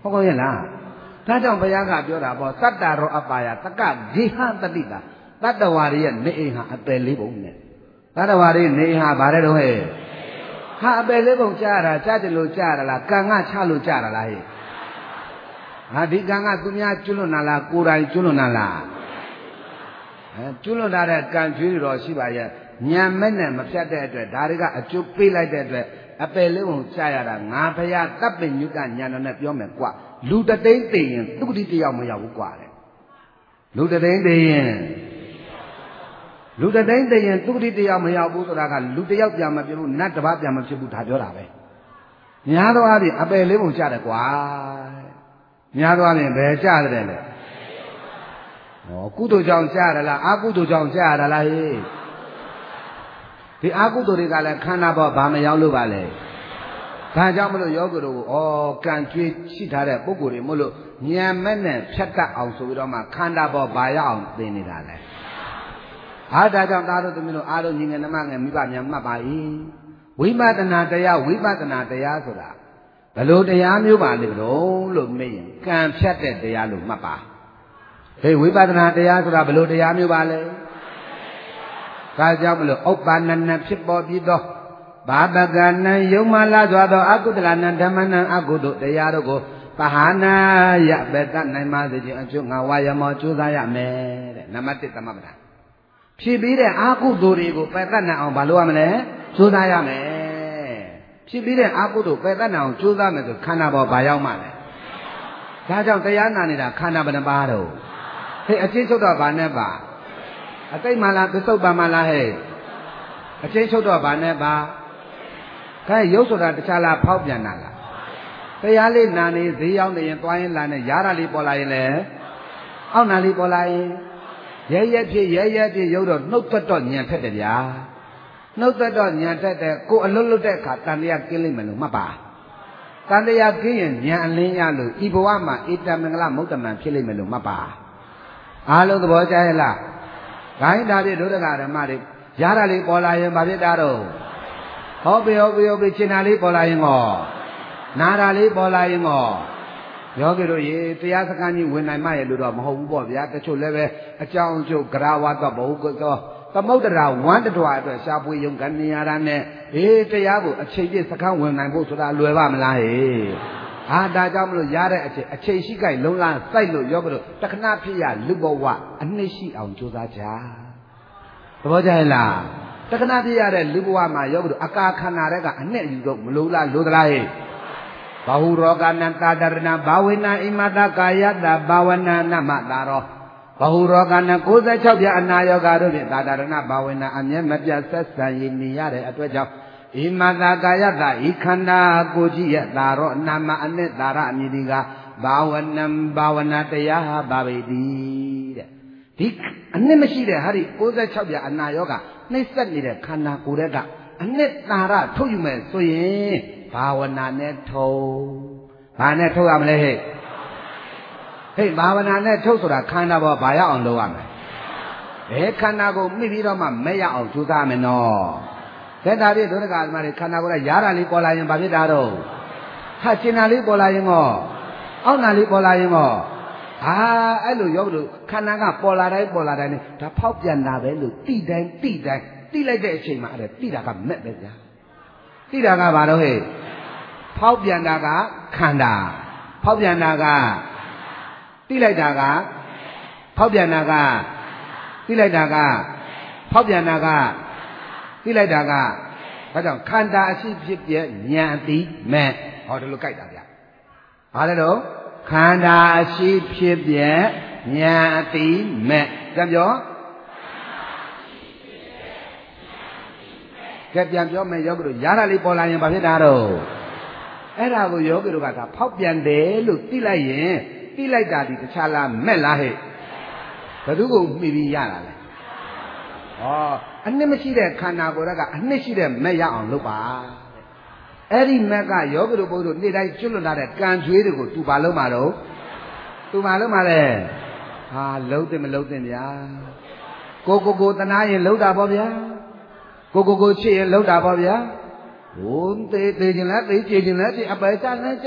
ဟုတ်ကောရဲ့လားဒါကြောင့်ဘုရားကပြောတာပေါ့တတ္တရောအပါယတက္ကဂေဟတတိတာတတ္တဝါတွေရဲ့နေအိမ်ဟာအပယ်လေးပုံနဲ့တတ္တဝါတွေနေအိမ်ဟာဘာလဲတော့ဟဲ့ဟာအပယ်လေးပုံကြားရတာကြားတယ်လို့ကြားရလားကံကချလို့ကြားရလားဟဲ့ဟာဒီကံကသူများကျွလွန်လာလားကိုယ်တိုင်ကျွလွန်လာလားအဲကျွလွန်လာတဲ့ကံကြွေးတွေတော့ရှိပါရဲ့ညံမဲ့နဲ့မဖြတ်တဲ့အတွက်ဒါတွေကအကျိုးပေးလိုက်တဲ့အတွက်အပယ်လေးပုံကြားရတာငါဘုရားတပ်ပင်ညုတညာတော်နဲ့ပြောမယ်ကွာလူတသိန်းသိရင်သူတိတယောက်မရောက်ဘူးကွာတဲ့လူတသိန်းသိရင်လူတသိန်းသိရင်သူတိတယောက်မရောက်ဘူးဆိုတာကလူတယောက်ပြန်မဖြစ်ဘူးနတ်တစ်ပါးပြန်မဖြစ်ဘူးဒါပြောတာပဲများသောအားဖြင့်အပယ်လေးပုံကြားတယ်ကွာများသောအားဖြင့်ဘယ်ကြားတယ်လဲဟောကုသိုလ်ကြောင့်ကြားရလားအကုသိုလ်ကြောင့်ကြားရလားဟေးဒီအကုသိုလ်တွေကလည်းခန္ဓာပေါ်ဘာမရောက်လို့ပါလဲဒါကြောင့်မလို့ယောဂီတို့ကိုဩကံကြွေးရှိထားတဲ့ပုဂ္ဂိုလ်တွေမို့လို့ဉာဏ်မဲ့နဲ့ဖြတ်တတ်အောင်ဆိုပြီးတော့မှခန္ဓာပေါ်ဘာရအောင်သင်နေတာလဲအားဒါကြောင့်သားတို့သမီးတို့အားလုံးညီငယ်နှမငယ်မိဘများမှတ်ပါ၏ဝိပဿနာတရားဝိပဿနာတရားဆိုတာဘယ်လိုတရားမျိုးပါလဲလို့လို့မေးရင်ကံဖြတ်တဲ့တရားလို့မှတ်ပါဟေးဝိပဿနာတရားဆိုတာဘယ်လိုတရားမျိုးပါလဲဒါကြောင့်မလို့ဥပ္ပန္နနဖြစ်ပေါ်ပြီးတော့ဘာပကနံယုံမလာစွာသောအကုသလနံဓမ္မနံအကုသိုလ်တရားတို့ကိုပဟာနာယပတနိုင်ပါစေခြင်းအကျိုးငါဝါယမောကြိုးစားရမယ်တဲ့နံပါတ်တစ်သမပဒဖြစ်ပြီးတဲ့အကုသိုလ်တွေကိုပယ်တတ်နိုင်အောင်ဘာလုပ်ရမလဲကြိုးစားရမယ်ဖြစ်ပြီးတဲ့အကုသိုလ်ပယ်တတ်နိုင်အောင်ကြိုးစားမယ်ဆိုခန္ဓာပေါ်ဘာရောက်မှလဲဒါကြောင့်တရားနာနေတာခန္ဓာဘယ်နှပါတော့ဟဲ့အချင်းချုပ်တော့ဘာနဲ့ပါအတိတ်မှလားပစ္စုပ္ပန်မှလားဟဲ့အချင်းချုပ်တော့ဘာနဲ့ပါခဲရုပ်ဆိုတာတခြားလားဖောက်ပြန်တာလားတရားလေးနာနေဈေးရောက်နေရင်သွားရင်လာနေရတာလေးပေါ်လာရင်လေအောက်နာလေးပေါ်လာရင်ရဲရဲဖြစ်ရဲရဲဖြစ်ရုပ်တော့နှုတ်သက်တော့ညံထက်တယ်ဗျာနှုတ်သက်တော့ညံထက်တယ်ကိုအလွတ်လွတ်တဲ့အခါတန်တရားကင်းလိမ့်မယ်လို့မှတ်ပါတန်တရားကင်းရင်ညံအလင်းရလို့ဤဘဝမှာဣတမင်္ဂလမုဒ္ဒမံဖြစ်လိမ့်မယ်လို့မှတ်ပါအားလုံးသဘောကျရဲ့လားဂိုင်းဒါပြည့်ဒုဒကဓမ္မတွေရတာလေးပေါ်လာရင်ဘာဖြစ်တာတော့ဟောပြီဟောပြီဟောပြီရှင်းတာလေးပေါ်လာရင်ဟောနာတာလေးပေါ်လာရင်ဟောယောဂီတို့ရေတရားစခန်းကြီးဝင်နိုင်မှရဲ့လို့တော့မဟုတ်ဘူးပေါ့ဗျာတချို့လည်းပဲအကြောင်းအကျိုးဂရဝတ်တော့ဘဟုကောသမုဒ္ဒရာဝမ်းတတော်အတွက်ရှားပွေယုံကနေရတာနဲ့အေးတရားကိုအချိန်ပြည့်စခန်းဝင်နိုင်ဖို့ဆိုတာလွယ်ပါမလားဟေးဟာဒါကြောင့်မလို့ရတဲ့အချိန်အချိန်ရှိကြိုက်လုံးလားစိုက်လို့ယောဂီတို့တခဏဖြစ်ရလူဘဝအနှစ်ရှိအောင်ကြိုးစားကြသဘောကျရဲ့လားတခဏပြရတဲ့လူဘဝမှာယောဂီတို့အကာခန္ဓာတွေကအနှစ်အယူတော့မလို့လားလို့သလားဟဲ့ဘာဟုရောကနံတာတရဏဘာဝေနအိမတကာယတဘာဝနာနမတာရောဘာဟုရောကနံကိုးဆယ်ခြောက်ပြအနာယောဂါတို့ဖြင့်တာတရဏဘာဝေနအမြဲမပြတ်ဆက်ဆံရည်နေရတဲ့အတွက်ကြောင့်ဣမတကာယတဤခန္ဓာကိုကြည့်ရတာရောနာမအနှစ်တာရအမည်ဒီကဘာဝနံဘာဝနာတရားဟာဘာဝေတိတဲ့ဒီအနှစ်မရှိတဲ့ဟာဒီကိုးဆယ်ခြောက်ပြအနာယောဂါနှိမ့်ဆက်နေတဲ့ခန္ဓာကိုယ်ကအနှစ်တာရထုတ်ယူမယ်ဆိုရင်ဘာဝနာနဲ့ထုတ်ဘာနဲ့ထုတ်ရမလဲဟဲ့ဟဲ့ဘာဝနာနဲ့ထုတ်ဆိုတာခန္ဓာပေါ်ဘာရအောင်လုပ်ရမလဲဘယ်ခန္ဓာကိုမိပြီးတော့မှမဲ့ရအောင်ကြိုးစားမယ်နော်သက်တာပြည့်ဒုရကသမားတွေခန္ဓာကိုယ်ကရားတာလေးပေါ်လာရင်ဘာဖြစ်တာတော့ဟာကျင်တာလေးပေါ်လာရင်ကောအောက်နာလေးပေါ်လာရင်ကောဟာအဲ့လိုယောဂလို့ခန္ဓာကပေါ်လာတိုင်းပေါ်လာတိုင်းဒါဖောက်ပြန်တာပဲလို့တိတိုင်းတိတိုင်းတိလိုက်တဲ့အချိန်မှာအဲ့ဒါတိတာကမဲ့ပဲဗျာတိတာကဘာလို့ဟဲ့ဖောက်ပြန်တာကခန္ဓာဖောက်ပြန်တာကတိလိုက်တာကဖောက်ပြန်တာကတိလိုက်တာကဖောက်ပြန်တာကတိလိုက်တာကဘာကြောင့်ခန္ဓာအရှိဖြစ်ပြဉာဏ်အတိမဲ့ဟောဒီလိုကြိုက်တာဗျဘာလဲတော့ခန္ဓာအရှိဖြစ်ပြဉာဏ်အတိမဲ့ကြံပြောကဲပြန်ပြောမယ်ယောဂီတို့ရတာလေးပေါ်လာရင်ဘာဖြစ်တာတော့အဲ့ဒါကိုယောဂီတို့ကဒါဖောက်ပြန်တယ်လို့သိလိုက်ရင်သိလိုက်တာဒီတခြားလားမဲ့လားဟဲ့ဘယ်သူကိုမှီပြီးရတာလဲဩအနှစ်မရှိတဲ့ခန္ဓာကိုယ်ကအနှစ်ရှိတဲ့မဲ့ရအောင်လုပ်ပါအဲ့ဒီမဲ့ကယောဂီတို့ဘုန်းတို့နေ့တိုင်းကျွလွန်ထားတဲ့ကံကြွေးတွေကိုသူဘာလုပ်မှာတော့သူဘာလုပ်မှာလဲဟာလုံးတယ်မလုံးတယ်ဗျာကိုကိုကိုတနာရင်လုံးတာပေါ့ဗျာကိုကိုကိုချစ်ရင်လုံးတာပေါ့ဗျာဟိုသေးသေးခြင်းလားသေးကြည်ခြင်းလားကြည်အပယ်ချလည်းကြဩ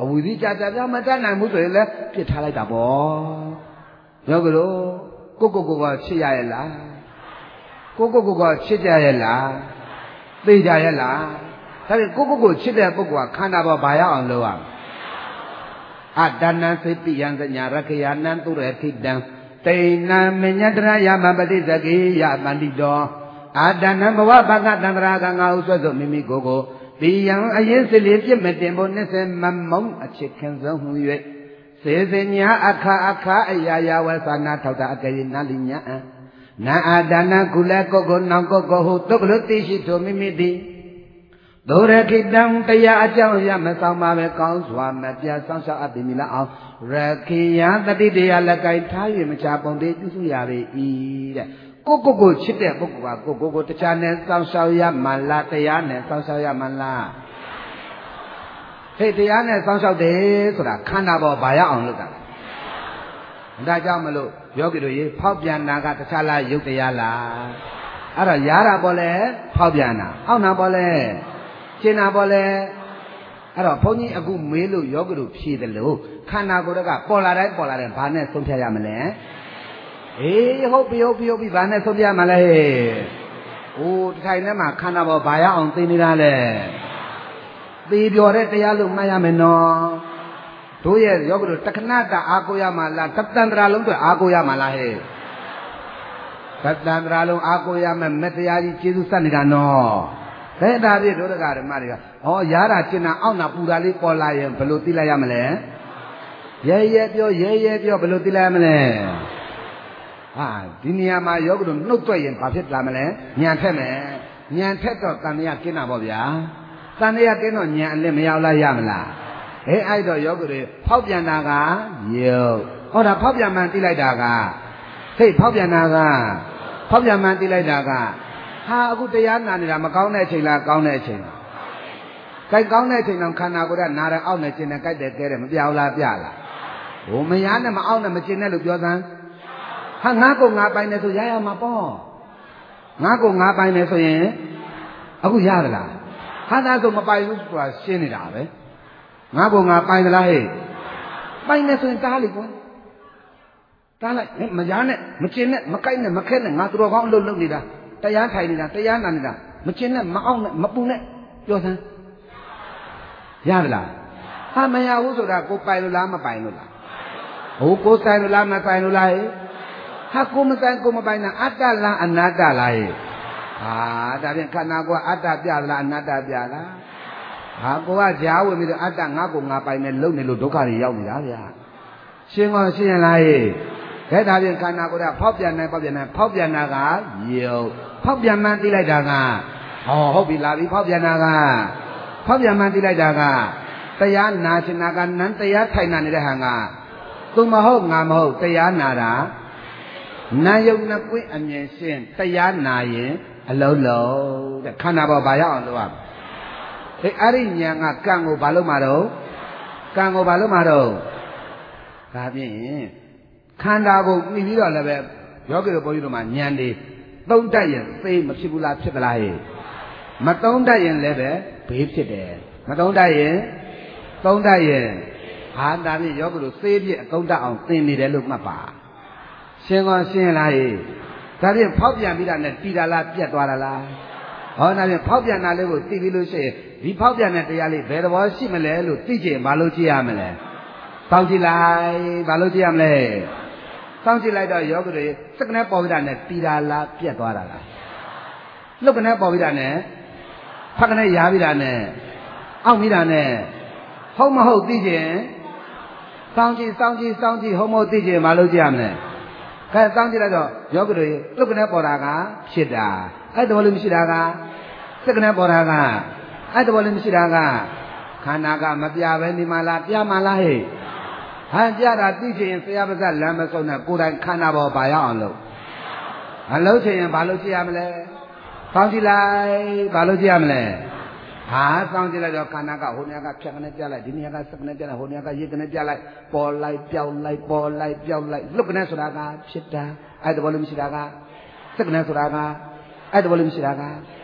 အဝီစီကြကြပြမတတ်နိုင်ဘူးဆိုရင်လည်းပြစ်ထားလိုက်တာပေါ့ယောဂီတို့ကိုကိုကိုကချစ်ရရဲ့လားကိုကိုကိုကချစ်ကြရဲ့လားသိကြရဲ့လားဒါပေမဲ့ကိုကိုကိုချစ်တဲ့ပုဂ္ဂိုလ်ကခန္ဓာပေါ်ဘာရအောင်လုပ်ရမလဲအတဏံစိတ္တိယံစညာရခယာနံသူရခိတံတိဏံမညတရယမပတိသကေယမန္တိတောအာတဏံဘဝပကတန္တရာကငါဟုဆွတ်ဆိုမိမိကိုယ်ကိုတိယံအရင်စလီပြစ်မတင်ဖို့နှစ်ဆယ်မမုံအချစ်ခင်ဆုံးဟူ၍စေစညာအခါအခါအရာရာဝသနာထောက်တာအကရေနာလိညာအနာအာတဏကုလကုတ်ကိုနောင်ကုတ်ကိုဟုတုကလုတိရှိထိုမိမိသည်ဒုရခိတံတရားအကြောင်းရမဆောင်ပါပဲကောင်းစွာမပြဆောင်ရှောက်အပ်ပြီမလားအောင်ရခိယတတိတရားလက်ကိုက်ထား၍မချပုံသေးပြုစုရပေ၏တဲ့ကိုကိုကိုချစ်တဲ့ပုဂ္ဂိုလ်ကကိုကိုကိုတရားနဲ့ဆောင်ရှောက်ရမှလားတရားနဲ့ဆောင်ရှောက်ရမှလားဟဲ့တရားနဲ့ဆောင်ရှောက်တယ်ဆိုတာခန္ဓာပေါ်ဘာရအောင်လုပ်တာလဲဒါကြောင့်မလို့ယောဂီတို့ရေဖောက်ပြန်တာကတခြားလားယုတ်တရားလားအဲ့တော့ရားတာပေါ်လဲဖောက်ပြန်တာအောက်နာပေါ်လဲရှင်းတာပေါ်လဲအဲ့တော့ဘုန်းကြီးအခုမေးလို့ယောဂီတို့ဖြေတယ်လို့ခန္ဓာကိုယ်ကပေါ်လာတိုင်းပေါ်လာတိုင်းဘာနဲ့ဆုံးဖြတ်ရမလဲအေးဟုတ်ပြီဟုတ်ပြီဟုတ်ပြီဘာနဲ့ဆုံးဖြတ်ရမလဲဟဲ့ဟိုတထိုင်ထဲမှာခန္ဓာပေါ်ဘာရအောင်သိနေတာလဲသေပြောတဲ့တရားလို့မှတ်ရမယ်နော်တို့ရဲ့ယောဂီတို့တခဏတာအာကိုရမှာလားတတန္တရာလုံးတွေအာကိုရမှာလားဟဲ့တတန္တရာလုံးအာကိုရမယ်မတရားကြီးကျေးဇူးဆက်နေတာနော်ဘယ်ဒါပြည့်ဒုဒကဓမ္မတွေကဟောရားတာကျင်နာအောက်နာပူတာလေးပေါ်လာရင်ဘယ်လိုသိလိုက်ရမလဲရဲရဲပြောရဲရဲပြောဘယ်လိုသိလိုက်ရမလဲဟာဒီနေရာမှာယောဂီတို့နှုတ်သွက်ရင်ဘာဖြစ်လာမလဲညံထက်မယ်ညံထက်တော့တန်မြတ်ကျင်းတာပေါ့ဗျာတန်မြတ်ကျင်းတော့ညံအလင်းမရောက်လာရမလားဟဲ့အဲ့တော့ယောဂီတွေဖောက်ပြန်တာကယုတ်ဟောတာဖောက်ပြန်မှန်သိလိုက်တာကဟဲ့ဖောက်ပြန်တာကဖောက်ပြန်မှန်သိလိုက်တာကဟာအခုတရားနာနေတာမကောင်းတဲ့အချိန်လားကောင်းတဲ့အချိန်လားကြိုက်ကောင်းတဲ့အချိန်တော့ခန္ဓာကိုယ်ကနားရအောက်နဲ့ကျင်တယ်ကြိုက်တယ်ကဲတယ်မပြောင်းလားပြလားဟိုမရနဲ့မအောက်နဲ့မကျင်နဲ့လို့ပြောသမ်းဟာငါ့ကိုငါပိုင်တယ်ဆိုရရမှာပေါ့ငါ့ကိုငါပိုင်တယ်ဆိုရင်အခုရသလားဟာသာဆိုမပိုင်ဘူးဆိုတာရှင်းနေတာပဲငါ့ကိုငါပိုင်သလားဟဲ့ပိုင်တယ်ဆိုရင်တားလိကွာတားလိုက်မရနဲ့မကျင်နဲ့မကြိုက်နဲ့မခက်နဲ့ငါသူတော်ကောင်းအလုပ်လုပ်နေတာတရားထိုင်နေတာတရားနာနေတာမကျင်နဲ့မအောင်နဲ့မပူနဲ့ပြောစမ်းရသလားဟာမရဘူးဆိုတာကိုပိုင်လို့လားမပိုင်လို့လားဟိုကိုဆိုင်လို့လားမဆိုင်လို့လားဟဲ့ဟာကိုမဆိုင်ကိုမပိုင်တာအတ္တလားအနတ္တလားဟဲ့ဟာဒါဖြင့်ခန္ဓာကိုယ်အတ္တပြလားအနတ္တပြလားဟာကိုကကြားဝင်ပြီးတော့အတ္တငါ့ကိုငါပိုင်နေလုံနေလို့ဒုက္ခတွေရောက်နေတာဗျာရှင်းကောရှင်းရင်လားဟဲ့ခဲဒါဖြင့်ခန္ဓာကိုယ်ကဖောက်ပြန်နေဖောက်ပြန်နေဖောက်ပြန်တာကယုတ်ဖောက်ပြန်မှန်းသိလိုက်တာကဟောဟုတ်ပြီလာပြီဖောက်ပြန်တာကဖောက်ပြန်မှန်းသိလိုက်တာကတရားနာရှင်နာကနန်းတရားထိုင်နာနေတဲ့ဟန်ကသူမဟုတ်ငါမဟုတ်တရားနာတာနာယုတ်နှစ်ကွင်းအမြင်ရှင်းတရားနာရင်အလုံးလုံးတဲ့ခန္ဓာပေါ်ဘာရအောင်လုပ်ရမလဲအဲအဲ့ဒီဉာဏ်ကကံကိုဘာလို့မှာတော့ကံကိုဘာလို့မှာတော့ဒါဖြင့်ခန္ဓာကိုပြီးပြီးတော့လည်းပဲယောဂီတို့ဘုန်းကြီးတို့မှာဉာဏ်တွေသုံးတတ်ရင်သိမဖြစ်ဘူးလားဖြစ်သလားဟဲ့မသုံးတတ်ရင်လည်းပဲဘေးဖြစ်တယ်မသုံးတတ်ရင်သုံးတတ်ရင်ဟာဒါဖြင့်ယောဂီတို့သိပြအကုန်တတ်အောင်သင်နေတယ်လို့မှတ်ပါရှင်းကောရှင်းလားဟဲ့ဒါဖြင့်ဖောက်ပြန်ပြီးတာနဲ့တည်တာလားပြတ်သွားတာလားဟောဒါဖြင့်ဖောက်ပြန်တာလေးကိုသိပြီးလို့ရှိရင်ဒီဖောက်ပြန်တဲ့တရားလေးဘယ်သဘောရှိမလဲလို့သိချင်ဘာလို့ကြည့်ရမလဲစောင့်ကြည့်လိုက်ဘာလို့ကြည့်ရမလဲစောင့်ကြည့်လိုက်တော့ယောဂီတွေစက္ကနဲ့ပေါ်ပြီးတာနဲ့တည်တာလားပြတ်သွားတာလားလှုပ်ကနေပေါ်ပြီးတာနဲ့ဖက်ကနေရားပြီးတာနဲ့အောက်ပြီးတာနဲ့ဟုတ်မဟုတ်သိချင်စောင့်ကြည့်စောင့်ကြည့်စောင့်ကြည့်ဟုတ်မဟုတ်သိချင်ဘာလို့ကြည့်ရမလဲခဲစောင့်ကြည့်လိုက်တော့ယောဂီတွေလှုပ်ကနေပေါ်တာကဖြစ်တာအဲ့တော်လေးမရှိတာကစက္ကနဲ့ပေါ်တာကအဲ့တော်လေးမရှိတာကခန္ဓာကမပြပဲနေမှလားပြမှလားဟဲ့ဟန်ကြတာသိချင်ဆရာပါဇက်လမ်းမဆုံးနဲ့ကိုယ်တိုင်ခန္ဓာပေါ်ပါရအောင်လို့အလုံးချင်ရင်ဘာလို့ကြည့်ရမလဲစောင့်ကြည့်လိုက်ဘာလို့ကြည့်ရမလဲဟာစောင့်ကြည့်လိုက်တော့ခန္ဓာကဟိုနေရာကဖြတ်ကနေပြလိုက်ဒီနေရာကစက်ကနေပြလိုက်ဟိုနေရာကရိတ်ကနေပြလိုက်ပေါ်လိုက်ပြောင်းလိုက်ပေါ်လိုက်ပြောင်းလိုက်လှုပ်ကနေဆိုတာကဖြစ်တာအဲ့တဘောလေးမရှိတာကစက်ကနေဆိုတာကအဲ့တဘောလေးမရှိတာက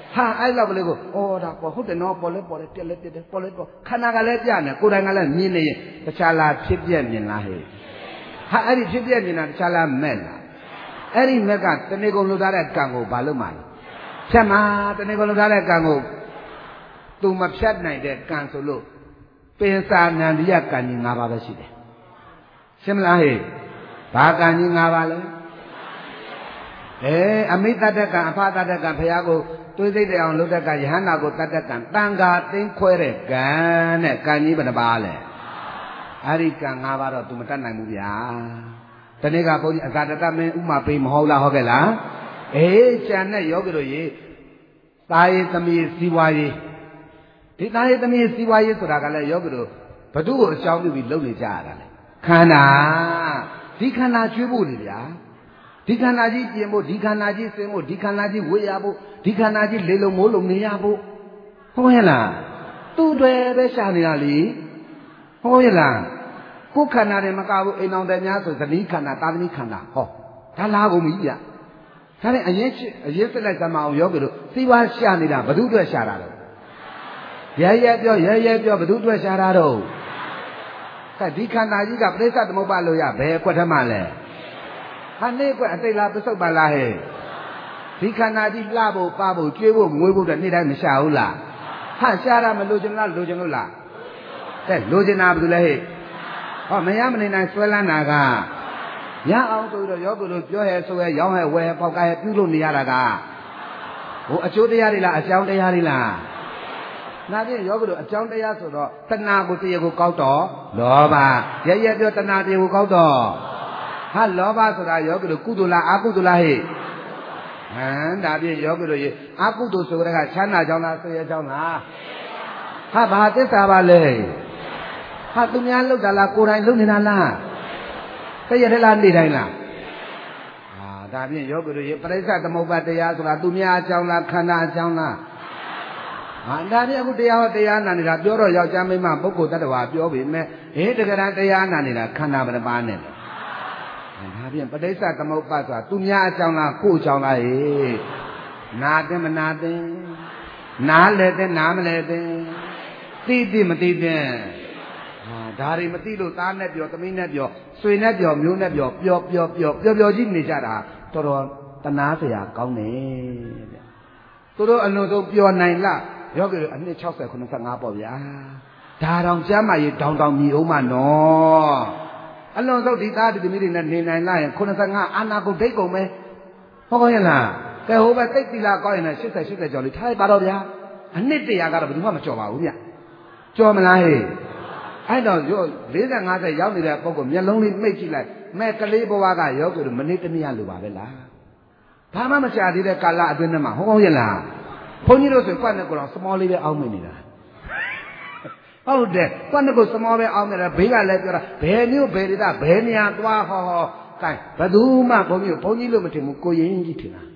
ဟာအဲ့လောက်ကလေးကိုအော်ဒါပေါ်ဟုတ်တယ်နော်ပေါ်လဲပေါ်လဲပြက်လဲပြက်တယ်ပေါ်လဲပေါ်ခန္ဓာကလည်းပြနေကိုယ်တိုင်ကလည်းမြင်နေရင်တခြားလားဖြစ်ပြက်မြင်လားဟဲ့ဟာအဲ့ဒီဖြစ်ပြက်မြင်တာတခြားလားမဲ့လားအဲ့ဒီမဲ့ကတဏှိကုံလှုပ်ထားတဲ့ကံကိုဘာလို့မှလဲဖြတ်မှာတဏှိကုံလှုပ်ထားတဲ့ကံကိုသူမဖြတ်နိုင်တဲ့ကံဆိုလို့ပင်စာနန္ဒီယကံကြီး၅ပါးပဲရှိတယ်ရှင်းမလားဟဲ့ဘာကံကြီး၅ပါးလဲအဲအမိတတ္တကံအဖတတ္တကံဘုရားကိုတွေးသိတဲ့အောင်လုပ်တဲ့ကံယဟန္တာကိုတတ္တကံတန်ခါသိမ်းခွဲတဲ့ကံနဲ့ကံကြီးဘယ်နှပါလဲအဲ့ဒီကံ၅ပါးတော့ तू မတတ်နိုင်ဘူးဗျာတနေ့ကဘုန်းကြီးအဇာတတမင်းဥမာပေးမဟုတ်လားဟုတ်ကဲ့လားအေးကျန်တဲ့ယောဂီတို့ရေသာယေသမီးစီဝါရေးဒီသာယေသမီးစီဝါရေးဆိုတာကလည်းယောဂီတို့ဘသူ့ကိုအကြောင်းပြုပြီးလုပ်နေကြရတာလေခန္ဓာဒီခန္ဓာကျွေးဖို့လေဗျာဒီခန္ဓာကြီးပြင်ဖို့ဒီခန္ဓာကြီးစင်ဖို့ဒီခန္ဓာကြီးဝေရဖို့ဒီခန္ဓာကြီးလေလုံးမိုးလုံးနေရဖို့ဟုတ်ရဲ့လားသူ့တွေပဲရှာနေတာလေဟုတ်ရဲ့လားကိုယ်ခန္ဓာတွေမကဘူးအိမ်အောင်တယ်များဆိုသတိခန္ဓာသာသမီခန္ဓာဟောဒါလာကုန်ပြီဗျဒါနဲ့အရင်အရင်စစ်လိုက်သမာအောင်ယောဂီတို့စီဝါရှာနေတာဘသူအတွက်ရှာတာတော့ရဲရဲပြောရဲရဲပြောဘသူအတွက်ရှာတာတော့ကဲဒီခန္ဓာကြီးကပြိဿသမုပ္ပါလို့ရဘယ်ကွက်ထမလဲဟာနေကွက်အတိတ်လားပစ္စုပ္ပါလားဟဲ့ဒီခန္ဓာကြီးလှဖို့ပါဖို့ကျွေးဖို့ငွေဖို့တဲ့နေ့တိုင်းမရှာဘူးလားဟာရှာတာမလို့ချင်လားလို့ချင်လို့လားကဲလို့ချင်တာဘာလို့လဲဟဲ့ဟောမရမနေနိုင်ဆွဲလန်းတာကရအောင်ဆိုတော့ယောဂီတို့ပြောရဲဆိုရဲရောင်းရဲဝယ်ပေါက်ကရဲပြုလို့နေရတာကဟိုအကျိုးတရားတွေလားအကြောင်းတရားတွေလားနာဖြင့်ယောဂီတို့အကြောင်းတရားဆိုတော့တဏှာကိုတရားကိုကောက်တော့လောဘရရပြောတဏှာတရားကိုကောက်တော့ဟာလောဘဆိုတာယောဂီတို့ကုသိုလ်လားအကုသိုလ်လားဟဲ့ဟမ်ဒါဖြင့်ယောဂီတို့ရေအကုသိုလ်ဆိုတဲ့ကချမ်းသာကြောင်းလားဆင်းရဲကြောင်းလားဟာဘာသစ္စာပါလဲဟာသူများလှုပ်တာလားကိုယ်တိုင်လှုပ်နေတာလားတည့်ရတဲ့လားနေတိုင်းလားဟာဒါဖြင့်ယောဂီတို့ရေပရိစ္ဆသမုပ္ပါတရားဆိုတာသူများအကြောင်းလားခန္ဓာအကြောင်းလားဟာဒါဖြင့်အခုတရားဟောတရားနာနေတာပြောတော့ယောက်ျားမိန်းမပုဂ္ဂိုလ်တ attva ပြောပြီမဲ့ဟေးတကယ်တမ်းတရားနာနေတာခန္ဓာဘယ်နှပါးနဲ့လဲဒါဖြင့်ပဋိစ္စသမုပ္ပါဆိုတာသူများအကြောင်းလားကိုယ်အကြောင်းလားဟေ့နာတယ်မနာတယ်နားလဲတယ်နားမလဲတယ်သိသိမသိတဲ့ဟာဒါတွေမသိလို့သားနဲ့ပြောသမီးနဲ့ပြောဆွေနဲ့ပြောမျိုးနဲ့ပြောပြောပြောပြောပြောပြောကြီးနေကြတာတော်တော်တနာစရာကောင်းတယ်တဲ့သူတို့အလုံးစုံပြောနိုင်လားယောဂီတို့အနှစ်၆၀ ခုနှစ်၅ပေါ့ဗျာဒါတောင်ကျမ်းမာရေးတောင်တောင်မြည်အောင်မနော်အလွန်ဆုံးဒီသားဒီသမီးတွေနဲ့နေနိုင်လားရင်ခုနှစ်၅အာနာကုန်ဒိတ်ကုန်ပဲဟုတ်ကောရဲ့လားကဲဟိုဘက်သိတိလာကောင်းရင်လည်း၈၀ ၈၀ကျော်လေးထားလိုက်ပါတော့ဗျာအနှစ်တရာကတော့ဘယ်သူမှမကြော်ပါဘူးဗျကြော်မလားဟဲ့အဲ့တော့၄၀ ၅၀ရောက်နေတဲ့ပုံကမျက်လုံးလေးမိတ်ကြည့်လိုက်မဲ့ကလေးဘဝကယောဂီတို့မနေ့တနေ့လိုပါပဲလားဘာမှမချသေးတဲ့ကာလအတွင်းထဲမှာဟုတ်ကောရဲ့လားဘုန်းကြီးတို့ဆိုကွက်နဲ့ကိုတော့စမောလေးပဲအောင်းမိနေတာဟုတ်တယ်ကွက်နဲ့ကိုစမောပဲအောင်းနေတယ်ဘေးကလည်းပြောတာဘယ်မျိုးဘယ်ဒေသဘယ်နေရာသွားဟောဟောကဲဘယ်သူမှဘုန်းကြီးဘုန်းကြီးလို့မထင်ဘူးကိုရင်ကြီးထင်တာ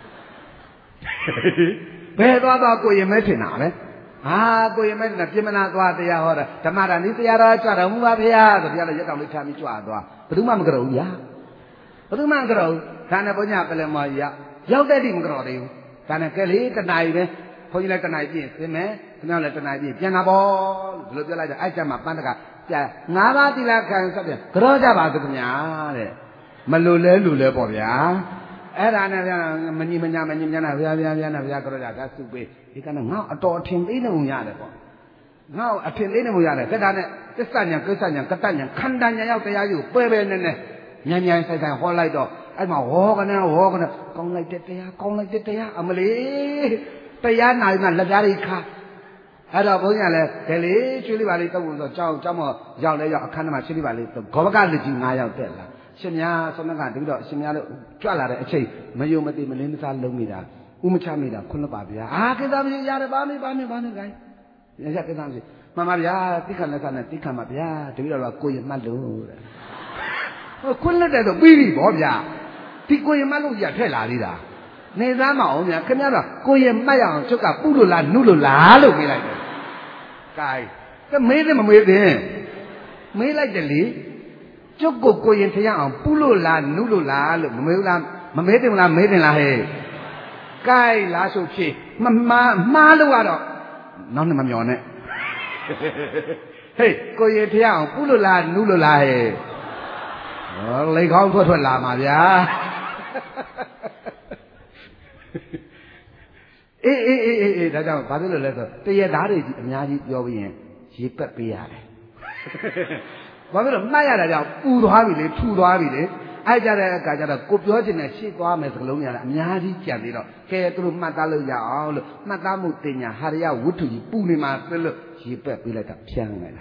ဘယ်သွားသွားကိုရင်မဲထင်တာပဲဟာကိုရင်မဲထင်တာပြင်မနာသွားတရားဟောတာဓမ္မတာနိတရားတော်ကြွတော်မူပါဗျာဆိုပြရတဲ့ရက်တောင်လေးထားပြီးကြွသွားဘယ်သူမှမကြောက်ဘူးဗျာဘယ်သူမှမကြောက်ဘူးဒါနဲ့ဘုန်းကြီးကလည်းမရောက်ရောက်တဲ့တိမကြောက်သေးဘူးဒါနဲ့ကဲလေတဏှာကြီးပဲဘုန်းကြီးလည်းတဏှာကြီးပြင်စင်မယ်ခင်ဗျားလည်းတဏှာကြီးပြန်လာပေါ့လို့ဒီလိုပြောလိုက်ကြအဲ့ကျမှပန်းတကပြန်ငါးပါးသီလခံဆက်ပြန်ကြောကြပါသခင်ဗျာတဲ့မလို့လဲလူလဲပေါ့ဗျာအဲ့ဒါနဲ့ဗျာမညီမညာမညီမညာဗျာဗျာဗျာနဲ့ဗျာကြောကြကစုပေးဒီကနေ့ငါ့အတော်အထင်သေးနေုံရတယ်ပေါ့ငါ့အထင်သေးနေုံရတယ်တက်တာနဲ့သစ္စာညာကိစ္စညာကတ္တညာခန္ဓာညာရောက်တရားယူပွဲပဲနဲ့နဲ့ညံညံဆိုင်ဆိုင်ဟောလိုက်တော့အဲ့မှာဝေါကနဲ့ဝေါကနဲ့ကောင်းလိုက်တဲ့တရားကောင်းလိုက်တဲ့တရားအမလေးတရားနာရင်လက်ပြားတွေခါအဲ့တော့ဘုန်းကြီးကလည်းဒဲလေချွေးလေးပါလေးတောက်လို့ဆိုကြောင်းကြောင်းမရောက်လဲရောက်အခန်းထဲမှာချွေးလေးပါလေးဂောဘကလက်ကြီး၅ယောက်တက်လာရှင်များဆွမ်းကတပြီးတော့ရှင်များတို့ကြွလာတဲ့အချိန်မယုံမသိမလင်းမစားလုံးမိတာဥမချမိတာခွန်းပါဗျာအာကိစ္စမရှိရတယ်ပါမေးပါမေးပါမေးခိုင်းရရကိစ္စမရှိမှန်ပါဗျာတိခဏလက်စားနဲ့တိခဏပါဗျာတပြီးတော့ကိုရင်မှတ်လို့တဲ့ဟိုခွန်းလက်တဲ့ဆိုပြီးပြီဗောဗျာဒီကိုရင်မှတ်လို့ရထက်လာသေးတာနေသားမအောင်များခင်ဗျားတို့ကိုရင်မှတ်ရအောင်ချုပ်ကပုလို့လားနုလို့လားလို့မေးလိုက်တယ်။ကဲကမေးတယ်မမေးတယ်မေးလိုက်တယ်လေကျုပ်ကိုကိုရင်ထရအောင်ပုလို့လားနုလို့လားလို့မမေးဘူးလားမမေးတယ်မလားမေးတယ်လားဟဲ့။ကဲလားဆိုဖြေ mà mà mà lúc đó nó là mà nhỏ này hey cô ye theo bù lô la nú lô la hey lấy con thua thuận làm mà bia ê ê ê ê ê đó chẳng phải biết là sao bây giờ đá đi nhà gì vô bây giờ chỉ bật bây giờ này phải biết là mai giờ là bù đoá bị đấy thu đoá bị đấy ai ra đây cả ra côပြောchuyện này chỉ đoá mấy cái lông nhà là nhà gì chẳng đi đâu cái tôi mà ta lưu giờ rồi mà ta một tiền nhà hai đứa vứt thôi bù này mà tôi lưu chỉ bật bây giờ tập sang này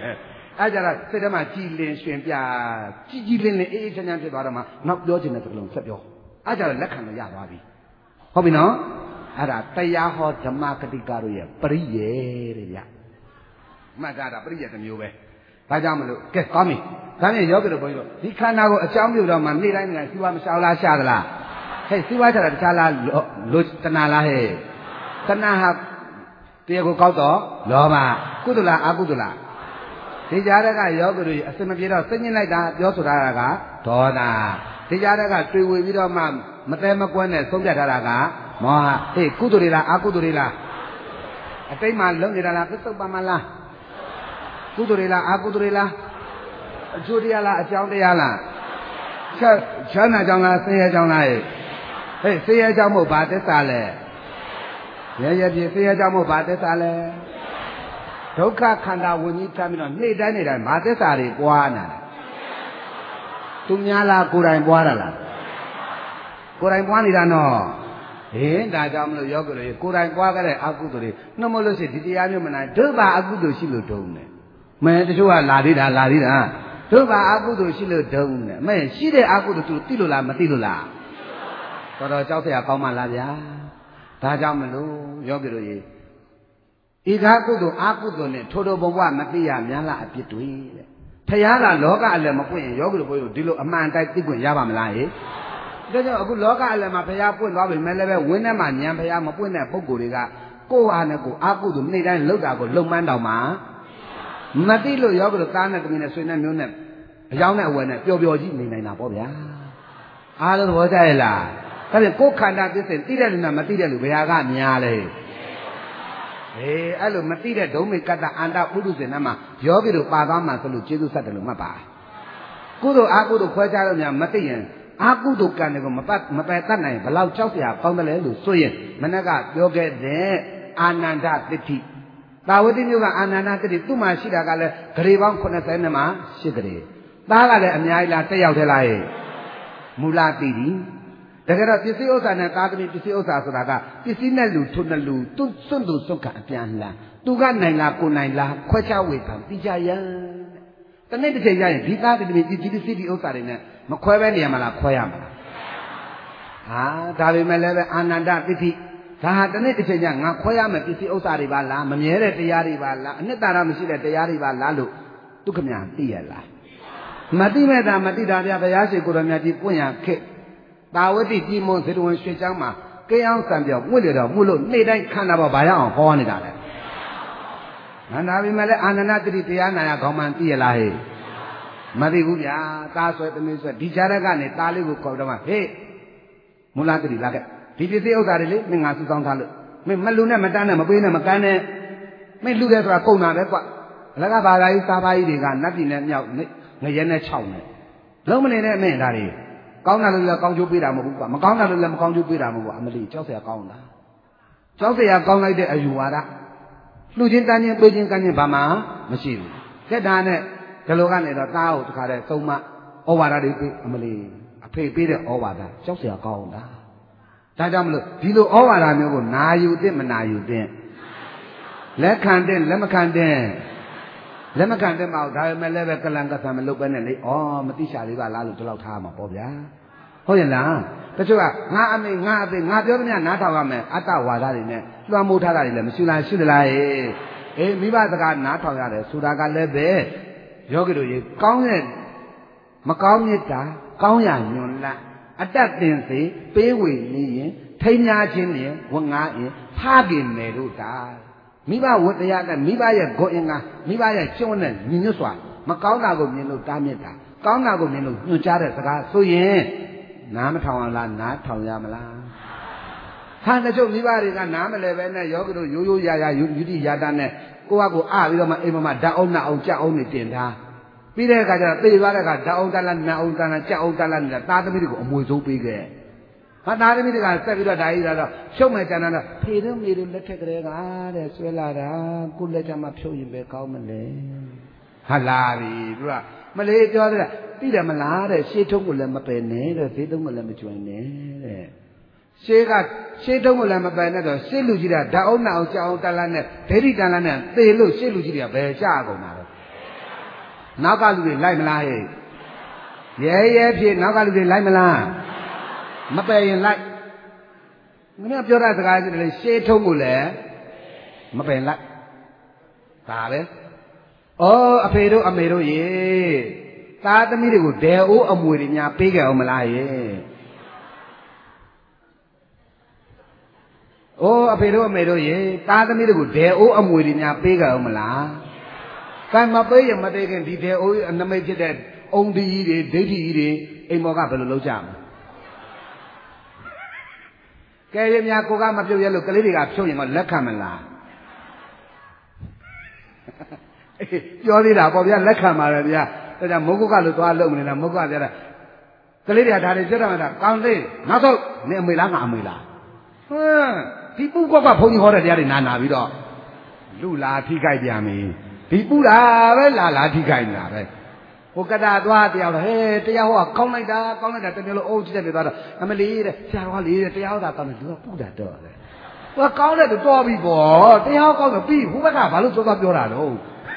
ai ra đây thế mà chỉ lên xuyên bia chỉ chỉ lên lên ê chân chân đó mà nóပြောchuyện này tôi lông sắp vô ai ra đây lắc hàng nó giả đoá bị không biết nóအဲ့ဒါတရားဟောဓမ္မကတိကတို့ရဲ့ပရိယေတဲ့ဗျမှတ်ကြတာပရိယေတစ်မျိုးပဲဒါကြောင့်မလို့ကဲကောင်းပြီဒါနဲ့ယောဂီတို့ဘုန်းကြီးတို့ဒီခန္ဓာကိုအကြောင်းပြုတော့မှနေ့တိုင်းနေ့တိုင်းစီဝါမရှောင်လားရှာသလားဟဲ့စီဝါချတာတခြားလားလို့တဏှာလားဟဲ့တဏှာဟာတရားကိုကောက်တော့လောဘကုသလားအကုသလားဒီကြားတဲ့ကယောဂီတို့အစမပြေတော့စိတ်ညစ်လိုက်တာပြောဆိုထားတာကဒေါသဒီကြားတဲ့ကတွေ့ဝေပြီးတော့မှမတဲမကွန်းနဲ့ဆုံးဖြတ်ထားတာကမောဟဟေးကုသိုလ်တွေလားအကုသိုလ်တွေလားအတိတ်မှာလုံနေတာလားပစ္စုပ္ပန်မှာလားကုသိုလ်တွေလားအကုသိုလ်တွေလားအကျိုးတရားလားအကြောင်းတရားလားချက်ချမ်းသာကြောင်းလားဆင်းရဲကြောင်းလားဟေးဆင်းရဲကြောင်းမို့ဘာသစ္စာလဲရရပြည့်ဆင်းရဲကြောင်းမို့ဘာသစ္စာလဲဒုက္ခခန္ဓာဝิญဉ်ထမ်းပြီးတော့နေ့တိုင်းနေ့တိုင်းဘာသစ္စာတွေပွားနာတယ်သူများလားကိုယ်တိုင်ပွားတာလားကိုယ်တိုင်ပွားနေတာနော်ဟင်ဒါကြောင့်မလို့ယောဂီတွေကိုယ်တိုင်ပွားခဲ့တဲ့အကုသိုလ်တွေနှမလို့ရှိဒီတရားမျိုးမနိုင်ဒုဘာအကုသိုလ်ရှိလို့တုံးတယ်မဲတချို့ကလာသေးတာလာသေးတာဒုဘာအကုသိုလ်ရှိလို့တုံးတယ်မဲရှိတဲ့အကုသိုလ်သူသိလို့လားမသိလို့လားတော်တော်ကြောက်စရာကောင်းမှလားဗျာဒါကြောင့်မလို့ယောဂီတို့ရေဤကားကုသိုလ်အကုသိုလ်နဲ့ထိုးထိုးဘဝမသိရများလားအပြစ်တွေတဲ့ဖယားကလောကအလည်းမပွင့်ရင်ယောဂီတို့ဘုရားဒီလိုအမှန်တိုင်းသိခွင့်ရပါမလားဟဲ့ဒါကြောင့်အခုလောကအလယ်မှာဘုရားပွင့်သွားပြီမဲ့လည်းပဲဝင်းထဲမှာညံဘုရားမပွင့်တဲ့ပုဂ္ဂိုလ်တွေကကိုယ်အားနဲ့ကိုယ်အာကုသို့နေ့တိုင်းလှုပ်တာကိုလုံမှန်းတောင်မှမသိလို့ယောဂီတို့သားနဲ့တမီးနဲ့ဆွေနဲ့မျိုးနဲ့အယောင်းနဲ့အဝယ်နဲ့ပျော်ပျော်ကြီးနေနိုင်တာပေါ့ဗျာအားလုံးသဘောကျရဲ့လားဒါပြန်ကိုယ်ခန္ဓာသစ္စာသိတဲ့လူနဲ့မသိတဲ့လူဘုရားကများလေအေးအဲ့လိုမသိတဲ့ဒုံမေကတ္တအန္တပုရုဇဉ်နဲ့မှာယောဂီတို့ပါသွားမှဆိုလို့ကျေးဇူးဆက်တယ်လို့မှတ်ပါကုသိုလ်အာကုသို့ခွဲခြားလို့များမသိရင်အာကုသိုလ်ကံတွေကိုမပတ်မပယ်တတ်နိုင်ဘလောက်ကြောက်စရာကောင်းတယ်လဲလို့ဆိုရင်မနက်ကပြောခဲ့တဲ့အာနန္ဒသတိတာဝတိမျိုးကအာနန္ဒသတိသူ့မှာရှိတာကလည်းဂရေပေါင်းeightyနဲ့မှာeightဂရေသားကလည်းအများကြီးလားတက်ရောက်ထဲလားရဲ့မူလတိတိတကယ်တော့ပစ္စည်းဥစ္စာနဲ့သားသမီးပစ္စည်းဥစ္စာဆိုတာကပစ္စည်းနဲ့လူထုနဲ့လူသူစွန့်သူစွန့်ကအပြန်လာသူကနိုင်လားကိုနိုင်လားခွဲခြားဝေဖန်ပြကြရန်တနေ့တစ်ချိန်ကျရင်ဒီသားသမီးဒီဒီပစ္စည်းဒီဥစ္စာတွေနဲ့မခွဲပဲနေရမလားခွဲရမလားဟာဒါပေမဲ့လည်းပဲအာနန္ဒသတိဒါဟာတနေ့တစ်ချိန်ကျငါခွဲရမယ်ပစ္စည်းဥစ္စာတွေပါလားမမြဲတဲ့တရားတွေပါလားအနှစ်သာရမရှိတဲ့တရားတွေပါလားလို့ဒုက္ခများသိရလားမသိမဲ့တာမသိတာဗျာဘုရားရှိခိုးတော်မြတ်ကြီးပွင့်ရခဲ့တာဝတိပြည်မွန်ဇေတဝန်ရွှေချောင်းမှာကိအောင်စံပြောဝှက်လေတော့မှုလို့နေ့တိုင်းခန္ဓာပေါ်ဘာရအောင်ဟောနေတာလဲနန္ဒာပေမဲ့လည်းအာနန္ဒသတိတရားနာရခေါင်းမှန်သိရလားဟဲ့မသိဘူးဗျာသားဆွဲသမီးဆွဲဒီကြားရက်ကနေသားလေးကိုခေါ်တော့မှဟေးမူလတိလာခဲ့ဒီပစ္စည်းဥစ္စာတွေလေမင်းငါစုဆောင်ထားလို့မင်းမလူနဲ့မတန်းနဲ့မပေးနဲ့မကန်းနဲ့မင်းလူတယ်ဆိုတာကုန်တာပဲကွအလကဘာသာကြီးစားပါကြီးတွေကနတ်ပြည်နဲ့မြောက်ငရဲနဲ့ခြောက်နဲ့လုံးမနေနဲ့အမင်းဒါတွေကောင်းတာလို့လည်းကောင်းကျိုးပေးတာမဟုတ်ဘူးကွမကောင်းတာလို့လည်းမကောင်းကျိုးပေးတာမဟုတ်ဘူးအမလီကြောက်เสียကောင်းတာကြောက်เสียကောင်းလိုက်တဲ့အယူဝါဒလူချင်းတန်းချင်းပေးချင်းကန်းချင်းဘာမှမရှိဘူးစက်တာနဲ့ဒီလိုကနေတော့သားကိုတခါတည်းသုံးမဩဝါဒတွေပေးအမလီအဖေပေးတဲ့ဩဝါဒကြောက်เสียကောင်းတာဒါကြောင့်မလို့ဒီလိုဩဝါဒမျိုးကိုနာယူတဲ့မနာယူတဲ့လက်ခံတဲ့လက်မခံတဲ့လက်မခံတဲ့မဟုတ်ဒါပေမဲ့လည်းပဲကလန်ကဆန်မလုပ်ပဲနဲ့လေဩမတိရှာလေးပါလားလို့ဒီလောက်ထားမှာပေါ့ဗျာဟုတ်ရဲ့လားတချို့ကငါအမေငါအဖေငါပြောသမျှနားထောင်ရမယ်အတ္တဝါဒတွေနဲ့လွှမ်းမိုးထားတာတွေလည်းမရှိလားရှိသလားဟေးအေးမိဘစကားနားထောင်ရတယ်ဆိုတာကလည်းပဲယောဂီတို့ရေကောင်းတဲ့မကောင်းမြတ်တာကောင်းရညွန်လတ်အတ္တတင်စေပေးဝေနေရင်ထိမ်းများခြင်းနဲ့ဝငါရင်ဖားกินမယ်တို့တာမိဘဝတ္တရားနဲ့မိဘရဲ့ဂုဏ်အင်္ဂါမိဘရဲ့ကျွန်းနဲ့ညီညွတ်စွာမကောင်းတာကိုမြင်လို့တားမြစ်တာကောင်းတာကိုမြင်လို့ညွှန်ကြားတဲ့စကားဆိုရင်နားမထောင်ရလားနားထောင်ရမလားဟဟာတချို့မိဘတွေကနားမလဲပဲနဲ့ယောဂီတို့ရိုးရိုးရာရာယူတိယာတာနဲ့ကိုကကိုအားပြီးတော့မှအိမ်မမှာဓာတ်အောင်နှအောင်ကြက်အောင်နေတင်ထားပြီးတဲ့အခါကျတော့သေသွားတဲ့အခါဓာတ်အောင်တလားနှအောင်တလားကြက်အောင်တလားနေတာသားသမီးတွေကိုအမွေဆုံးပေးခဲ့ဟာသားသမီးတွေကဆက်ပြီးတော့ဒါကြီးလာတော့ဖြုတ်မယ်ကြံတော့ဖေတို့မေတို့လက်ထက်ကလေးကတဲ့ဆွဲလာတာကိုလက်ချမှာဖြုတ်ရင်ပဲကောင်းမလဲဟာလာပြီသူကမလေးပြောတယ်သိတယ်မလားတဲ့ရှေးထုံးကိုလည်းမပယ်နဲ့တဲ့ဈေးထုံးကိုလည်းမကျွင်နဲ့တဲ့ရှေးကရှေးထုံးကိုလည်းမပယ်နဲ့တော့ရှေးလူကြီးကဓာတ်အောင်နှအောင်ကြောက်အောင်တလားနဲ့ဒိဋ္ဌိတလားနဲ့သေလို့ရှေးလူကြီးတွေကဘယ်ကြကုန်တာလဲနောက်ကလူတွေလိုက်မလားဟဲ့ရဲရဲဖြစ်နောက်ကလူတွေလိုက်မလားမပယ်ရင်လိုက်မင်းပြောတဲ့စကားကြီးလေရှေးထုံးကိုလည်းမပယ်လိုက်ဒါပဲဩအဖေတို့အမေတို့ရေသားသမီးတွေကိုဒဲအိုးအမွေတွေများပေးကြအောင်မလားရေဩအဖေတို့အမေတို့ရေသားသမီးတွေကိုဒဲအိုးအမွေတွေများပေးကြအောင်မလားကံမပေးရင်မပေးခင်ဒီဒဲအိုးအနမိတ်ဖြစ်တဲ့အုံဒီကြီးတွေဒိဋ္ဌိကြီးတွေအိမ်မော်ကဘယ်လိုလုပ်ကြမလဲကဲရများကိုကမပြုတ်ရလို့ကလေးတွေကဖြုတ်ရင်တော့လက်ခံမလားပြောသေးတာပေါ့ဗျာလက်ခံပါပဲဗျာဒါကြောင့်မုတ်ကုတ်ကလို့သွားလုံးမနေလားမုတ်ကုတ်ကပြောတာကလေးတွေကဒါတွေပြောတာမှတာကောင်းသေးနောက်ဆုံးနေအမေလားငါအမေလားဟမ်ဒီပုကောကဘုန်းကြီးဟောတဲ့တရားတွေနာနာပြီးတော့လူလာထိခိုက်ပြန်ပြီဒီပူတာပဲလာလာထိခိုက်နေတာပဲဟိုကတာသွားတရားတော့ဟဲ့တရားဟောကောင်းလိုက်တာကောင်းလိုက်တာတမျိုးလုံးအုပ်ကြည့်တယ်သွားတော့အမလီတဲ့ဆရာတော်ကလေးတဲ့တရားဟောတာကောင်းတယ်သူကပူတာတော့တယ်ဟိုကောင်းတဲ့တော်ပြီပေါ့တရားဟောကောင်းတော့ပြီးဟိုဘက်ကဘာလို့သွားသွားပြောတာတော့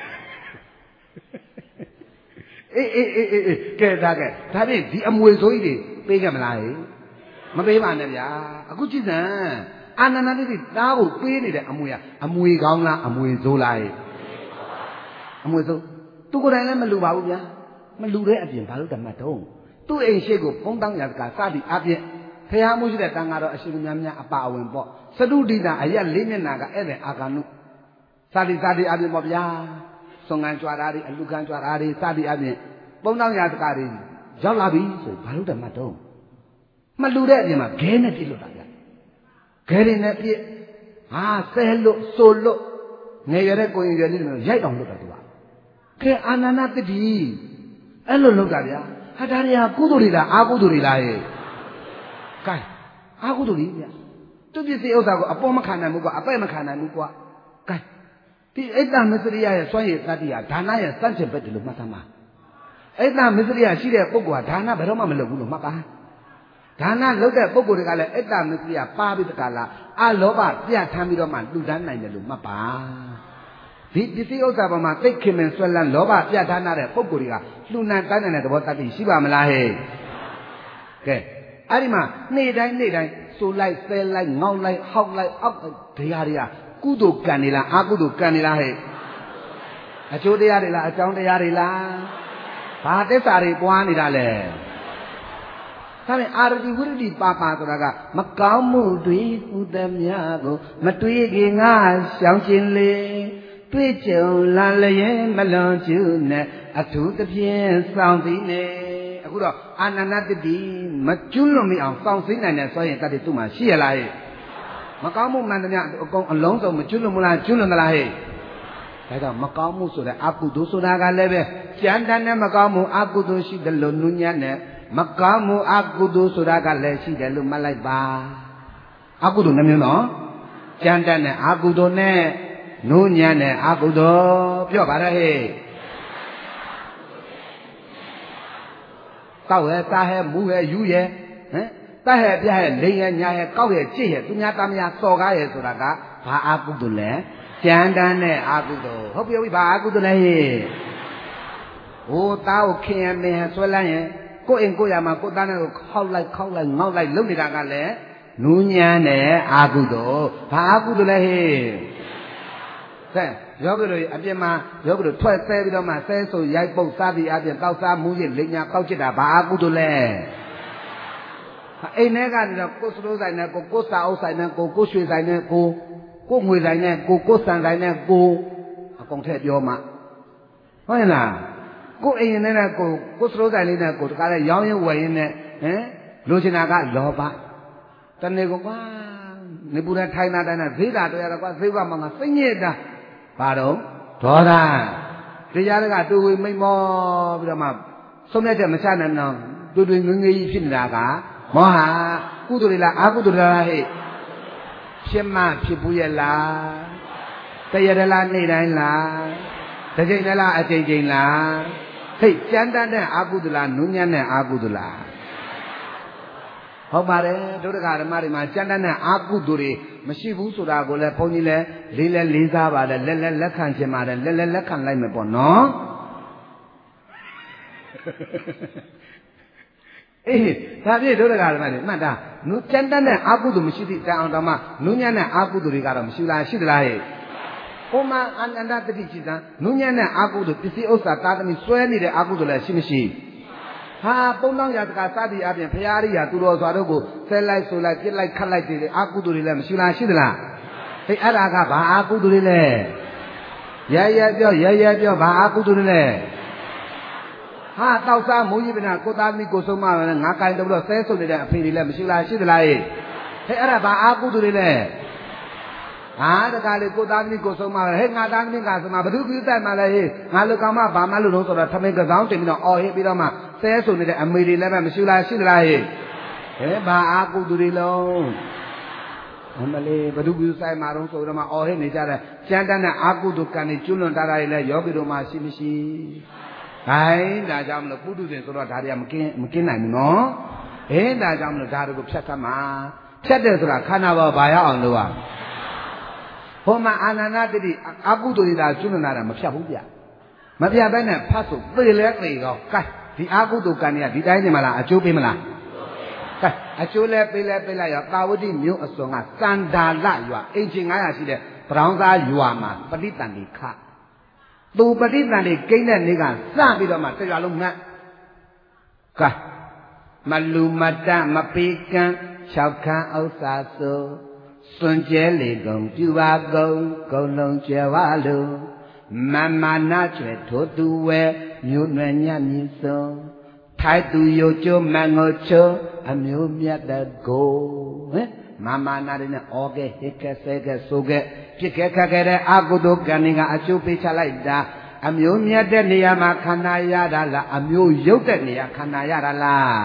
အေးအေးအေးအေးကဲဒါကဲဒါဖြင့်ဒီအမွေဆိုကြီးတွေပေးကြမလားဟဲ့မပေးပါနဲ့ဗျာအခုကြည့်စမ်းအာနန္ဒတိသားကိုပေးနေတဲ့အမွေကအမွေကောင်းလားအမွေဆိုးလားဟဲ့အမွေဆိုးသူကိုယ်တိုင်လည်းမလူပါဘူးဗျာမလူတဲ့အပြင်ဘာလို့တတ်မှတ်တော့သူ့အိမ်ရှိကိုဖုံးတောင်းရစကားစသည်အပြင်ဖះမှုရှိတဲ့တန်ဃာတော်အရှင်များများအပါအဝင်ပေါ့သတုဒိတာအရက်လေးမျက်နာကဧည့်သည်အာဂန္နုစသည်စသည်အပြင်ပေါ့ဗျာဆွန်ကန်ကြွားတာတွေအလူကန်ကြွားတာတွေစသည်အပြင်ပုံတောင်းရစကားတွေရောက်လာပြီဆိုဘာလို့တတ်မှတ်တော့မလူတဲ့အပြင်မှာခဲနဲ့ပြစ်လို့တာဗျာခဲတွေနဲ့ပြစ်ဟာဆဲလို့ဆိုလို့နေရတဲ့ကိုရင်ရွယ်လေးတွေရိုက်အောင်လုပ်တာသူကခဲအာနန္ဒတတိအဲ့လိုလုပ်တာဗျာဟာဒါတွေကကုသိုလ်တွေလားအာကုသိုလ်တွေလားဟဲ့ကဲအာကုသိုလ်တွေဗျာသူပစ္စည်းဥစ္စာကိုအပေါ်မခံနိုင်ဘူးကွာအပဲ့မခံနိုင်ဘူးကွာကဲဒီအိတ်တမစ္စရိယရဲ့စွန့်ရည်တတ္တိဟာဒါနရဲ့စန့်ကျင်ဘက်တယ်လို့မှတ်သားမှာအိတ်တမစ္စရိယရှိတဲ့ပုဂ္ဂိုလ်ဟာဒါနဘယ်တော့မှမလုပ်ဘူးလို့မှတ်ပါဒါနလုပ်တဲ့ပုဂ္ဂိုလ်တွေကလည်းအိတ်တမစ္စရိယပါပြီးတကလားအလောဘပြတ်ထမ်းပြီးတော့မှလူတန်းနိုင်တယ်လို့မှတ်ပါဒီပစ္စည်းဥစ္စာပေါ်မှာသိခင်မင်ဆွဲလန်းလောဘပြတ်ထားတဲ့ပုဂ္ဂိုလ်တွေကလှူနန်းတန်းတဲ့သဘောတတ်ပြီးရှိပါမလားဟဲ့ကဲအဲ့ဒီမှာနေ့တိုင်းနေ့တိုင်းဆိုလိုက်ဆဲလိုက်ငေါက်လိုက်ဟောက်လိုက်အောက်တရားတွေကကုသိုလ်ကံနေလားအကုသိုလ်ကံနေလားဟဲ့အကျိုးတရားတွေလားအကြောင်းတရားတွေလားဘာသစ္စာတွေပွားနေတာလဲဒါနဲ့အာရတိဝိရတိပါပါဆိုတာကမကောင်းမှုတွေကုသမြကိုမတွေးခင်ငါရှောင်ကျင်လေတွေ့ကြုံလာလျင်မလွန်ကျူးနဲ့အထူးသဖြင့်စောင့်သိနေအခုတော့အာနန္ဒတတိမကျွလွန်မအောင်စောင့်သိနိုင်တယ်ဆိုရင်တတ်တယ်သူ့မှာရှိရလားဟဲ့မကောင်းမှုမှန်သမျှအကုန်အလုံးစုံမကျွလွန်မလားကျွလွန်သလားဟဲ့ဒါကြောင့်မကောင်းမှုဆိုတဲ့အကုသိုလ်ဆိုတာကလည်းပဲကြမ်းတမ်းတဲ့မကောင်းမှုအကုသိုလ်ရှိတယ်လို့နုညံ့တဲ့မကောင်းမှုအကုသိုလ်ဆိုတာကလည်းရှိတယ်လို့မှတ်လိုက်ပါအကုသိုလ်နှမျိုးနော်ကြမ်းတမ်းတဲ့အကုသိုလ်နဲ့နုညံ့တဲ့အကုသိုလ်ပြောပါရဟဲ့ကောက်ရဲ့စားရဲ့မူရဲ့ယူရဲ့ဟမ်တတ်ရဲ့ပြရဲ့လိန်ရဲ့ညာရဲ့ကောက်ရဲ့ကြည့်ရဲ့သူများသားများစော်ကားရဲ့ဆိုတာကဘာအကုသိုလ်လဲကြမ်းတမ်းတဲ့အကုသိုလ်ဟုတ်ပြီဟုတ်ပြီဘာအကုသိုလ်လဲဟဲ့ဟိုသားကိုခင်ရမင်းဆွဲလန်းရင်ကိုယ့်အိမ်ကိုယ့်ယာမှာကိုယ့်သားနဲ့ကိုခောက်လိုက်ခောက်လိုက်ငေါက်လိုက်လုပ်နေတာကလည်းနူးညံ့တဲ့အကုသိုလ်ဘာအကုသိုလ်လဲဟဲ့ကဲယောဂီတို့အပြင်မှာယောဂီတို့ထွက်ဆဲပြီးတော့မှဆဲဆိုရိုက်ပုတ်စားပြီးအပြင်တောက်စားမူးရင်လိညာကောက်ချစ်တာဘာအကုသိုလ်လဲအိမ်ထဲကနေတော့ကိုယ်စတိုးဆိုင်နဲ့ကိုကိုစာအုပ်ဆိုင်နဲ့ကိုကိုရွှေဆိုင်နဲ့ကိုကိုငွေဆိုင်နဲ့ကိုကိုစံဆိုင်နဲ့ကိုအကုန်ထည့်ပြောမှဟုတ်ရဲ့လားကိုအိမ်နဲ့ကိုကိုစတိုးဆိုင်လေးနဲ့ကိုတကားလဲရောင်းရင်ဝယ်ရင်နဲ့ဟမ်လိုချင်တာကလောဘတနေ့ကွာနေပူရထိုင်တာတိုင်းနဲ့ဈေးတာတွေ့ရတော့ကွာဈေးကမှငါစိတ်ညစ်တာဘာတော့ဒေါသတရားကတူဝေမိတ်မောပြီးတော့မှဆုံးဖြတ်ချက်မချနိုင်တော့တူတူငငယ်ကြီးဖြစ်နေတာကမောဟကုသိုလ်တွေလားအကုသိုလ်တွေလားဟဲ့ဖြစ်မှဖြစ်ဘူးရဲ့လားတရရလားနေတိုင်းလားတစ်ချိန်တလားအချိန်ချိန်လားဟဲ့ကြမ်းတမ်းတဲ့အကုသိုလ်လားနုညံ့တဲ့အကုသိုလ်လားဟုတ်ပါတယ်ဒုဒကဓမ္မတွေမှာကြမ်းတမ်းတဲ့အကုသိုလ်တွေမရှိဘူးဆိုတာကိုလည်းဘုန်းကြီးလည်းလေးလဲလေးစားပါတယ်လက်လက်လက်ခံခြင်းပါတယ်လက်လက်လက်ခံလိုက်မယ်ပေါ့နော်အေးဒါပြည့်ဒုဒကဓမ္မတွေမှတ်တာနုကြမ်းတမ်းတဲ့အကုသိုလ်မရှိသည့်တိုင်အောင်တော့မှနုညံ့တဲ့အကုသိုလ်တွေကတော့မရှိလားရှိသလားဟဲ့ဟိုမှာအနန္တတတိจิตံနုညံ့တဲ့အကုသိုလ်ပစ္စည်းဥစ္စာသာသမီစွဲနေတဲ့အကုသိုလ်လည်းရှိမရှိဟာပုံတောင်းရတကစသည်အပြင်ဖရာရိယာသူတော်စွာတို့ကိုဆဲလိုက်ဆိုလိုက်ပြစ်လိုက်ခတ်လိုက်တဲ့အကုသိုလ်တွေလည်းမရှိလားရှိသလားဟဲ့အဲ့ဒါကဘာအကုသိုလ်တွေလဲရဲရဲပြောရဲရဲပြောဘာအကုသိုလ်တွေလဲဟာတောက်စားမိုးကြီးပင်ကိုသားသမီးကိုဆုံးမငါကင်တော့ဆဲဆုပ်နေတဲ့အဖေတွေလည်းမရှိလားရှိသလားဟဲ့ဟဲ့အဲ့ဒါဘာအကုသိုလ်တွေလဲဟာတကားလေကိုသားသမီးကိုဆုံးမဟဲ့ငါသားသမီးကဆုံးမဘသူပြုတတ်မှလဲဟဲ့ငါလူကောင်မဘာမှလို့လို့ဆိုတော့ထမင်းကကောင်းတင်ပြီးတော့အော်ဟစ်ပြီးတော့မှဆဲဆိုနေတဲ့အမေတွေလည်းပဲမရှိလားရှိသလားဟဲ့ဟဲ့ဘာအာကုသူတွေလုံးအမလေးဘသူပြုဆိုင်မှာတော့ဆိုတော့မှအော်ဟစ်နေကြတဲ့ကျန်တဲ့အာကုသူကံတွေကျွလွန်တာတွေလည်းယောဂီတို့မှရှိမရှိဟိုင်းဒါကြောင့်မလို့ပုထုဇဉ်ဆိုတော့ဒါတွေကမကင်းမကင်းနိုင်ဘူးနော်ဟဲ့ဒါကြောင့်မလို့ဒါတွေကိုဖြတ်သမှာဖြတ်တယ်ဆိုတာခန္ဓာပေါ်ဘာရအောင်လုပ်ရဟိုမှာအာနန္ဒတတိအကုသိုလ်တွေဒါကျွလွန်တာမဖြတ်ဘူးဗျမပြတ်ဘဲနဲ့ဖတ်ဆိုသေလဲသေတော့ကဲဒီအာကုသိုလ်ကံတွေကဒီတိုင်းနေမလားအကျိုးပေးမလားကဲအကျိုးလဲပေးလဲပေးလိုက်ရောတာဝတိမြို့အစွန်ကစန္ဒာလရွာအင်ချင်900ရှိတဲ့ဗရောင်းသားရွာမှာပဋိတန်တိခသူပဋိတန်တိကိန်းတဲ့နေ့ကစပြီးတော့မှတရွာလုံးငတ်ကဲမလူမတမပေးကံ၆ခန်းဥစ္စာဆိုစွန်ကျဲလေကုန်ပြူပါကုန်ကုန်လုံးကျဲဝါလို့မမနာကျွဲထိုသူဝဲမြို့နယ်ညမြင့်စုံထိုက်သူရိုကျိုးမန်ကိုချိုးအမျိုးမြတ်တကိုဟဲ့မမနာတွေနဲ့အော်ကဲဟစ်ကဲဆဲကဲဆိုကဲပြစ်ကဲခတ်ခဲ့တဲ့အကုသိုလ်ကံတွေကအကျိုးပေးချလိုက်တာအမျိုးမြတ်တဲ့နေရာမှာခန္ဓာရတာလားအမျိုးရုပ်တဲ့နေရာခန္ဓာရတာလား